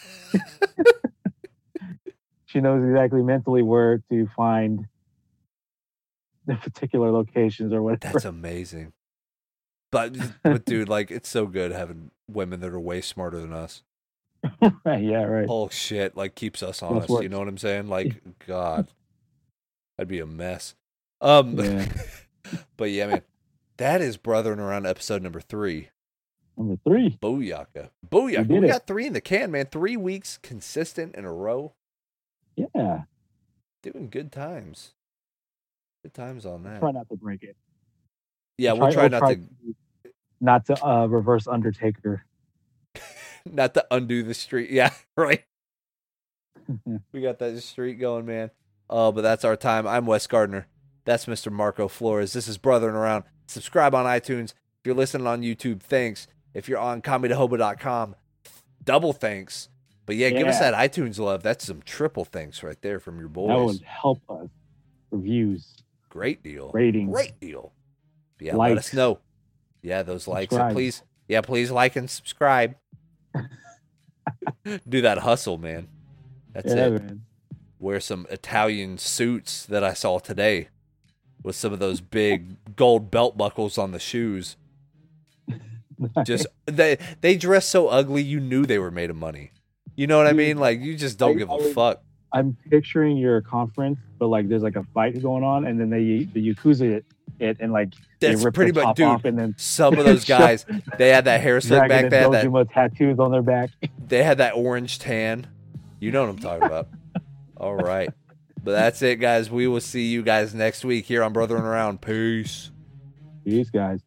She knows exactly mentally where to find the particular locations or whatever. That's amazing. But dude, like, it's so good having women that are way smarter than us. Yeah, right. Oh shit, like, keeps us honest. You know what I'm saying? Like, God, I'd be a mess. Yeah. But yeah, man, that is Brothering Around episode number 3. Number 3. Booyaka. We got 3 in the can, man. 3 weeks consistent in a row. Yeah. Doing good times. Good times on that. Try not to break it. Yeah, we'll try not to reverse Undertaker. Not to undo the streak. Yeah, right. We got that streak going, man. Oh, but that's our time. I'm Wes Gardner. That's Mr. Marco Flores. This is Brothering Around. Subscribe on iTunes. If you're listening on YouTube, thanks. If you're on comedyhobo.com, double thanks. But yeah, give us that iTunes love. That's some triple thanks right there from your boys. That would help us. Reviews. Great deal. Ratings. Great deal. Yeah, likes. Let us know. Yeah, those likes. And please like and subscribe. Do that hustle, man. That's it. Man. Wear some Italian suits that I saw today with some of those big gold belt buckles on the shoes. Just they dress so ugly, you knew they were made of money. You know what I mean? Like, you just don't give a fuck. I'm picturing your conference, but like there's like a fight going on, and then the Yakuza it and like that's they rip pretty the top much, dude. Off, and then some of those guys, they had that hair slick back. They had that tattoos on their back. They had that orange tan. You know what I'm talking about. All right, but that's it, guys. We will see you guys next week here on Brothering Around. Peace. Peace, guys.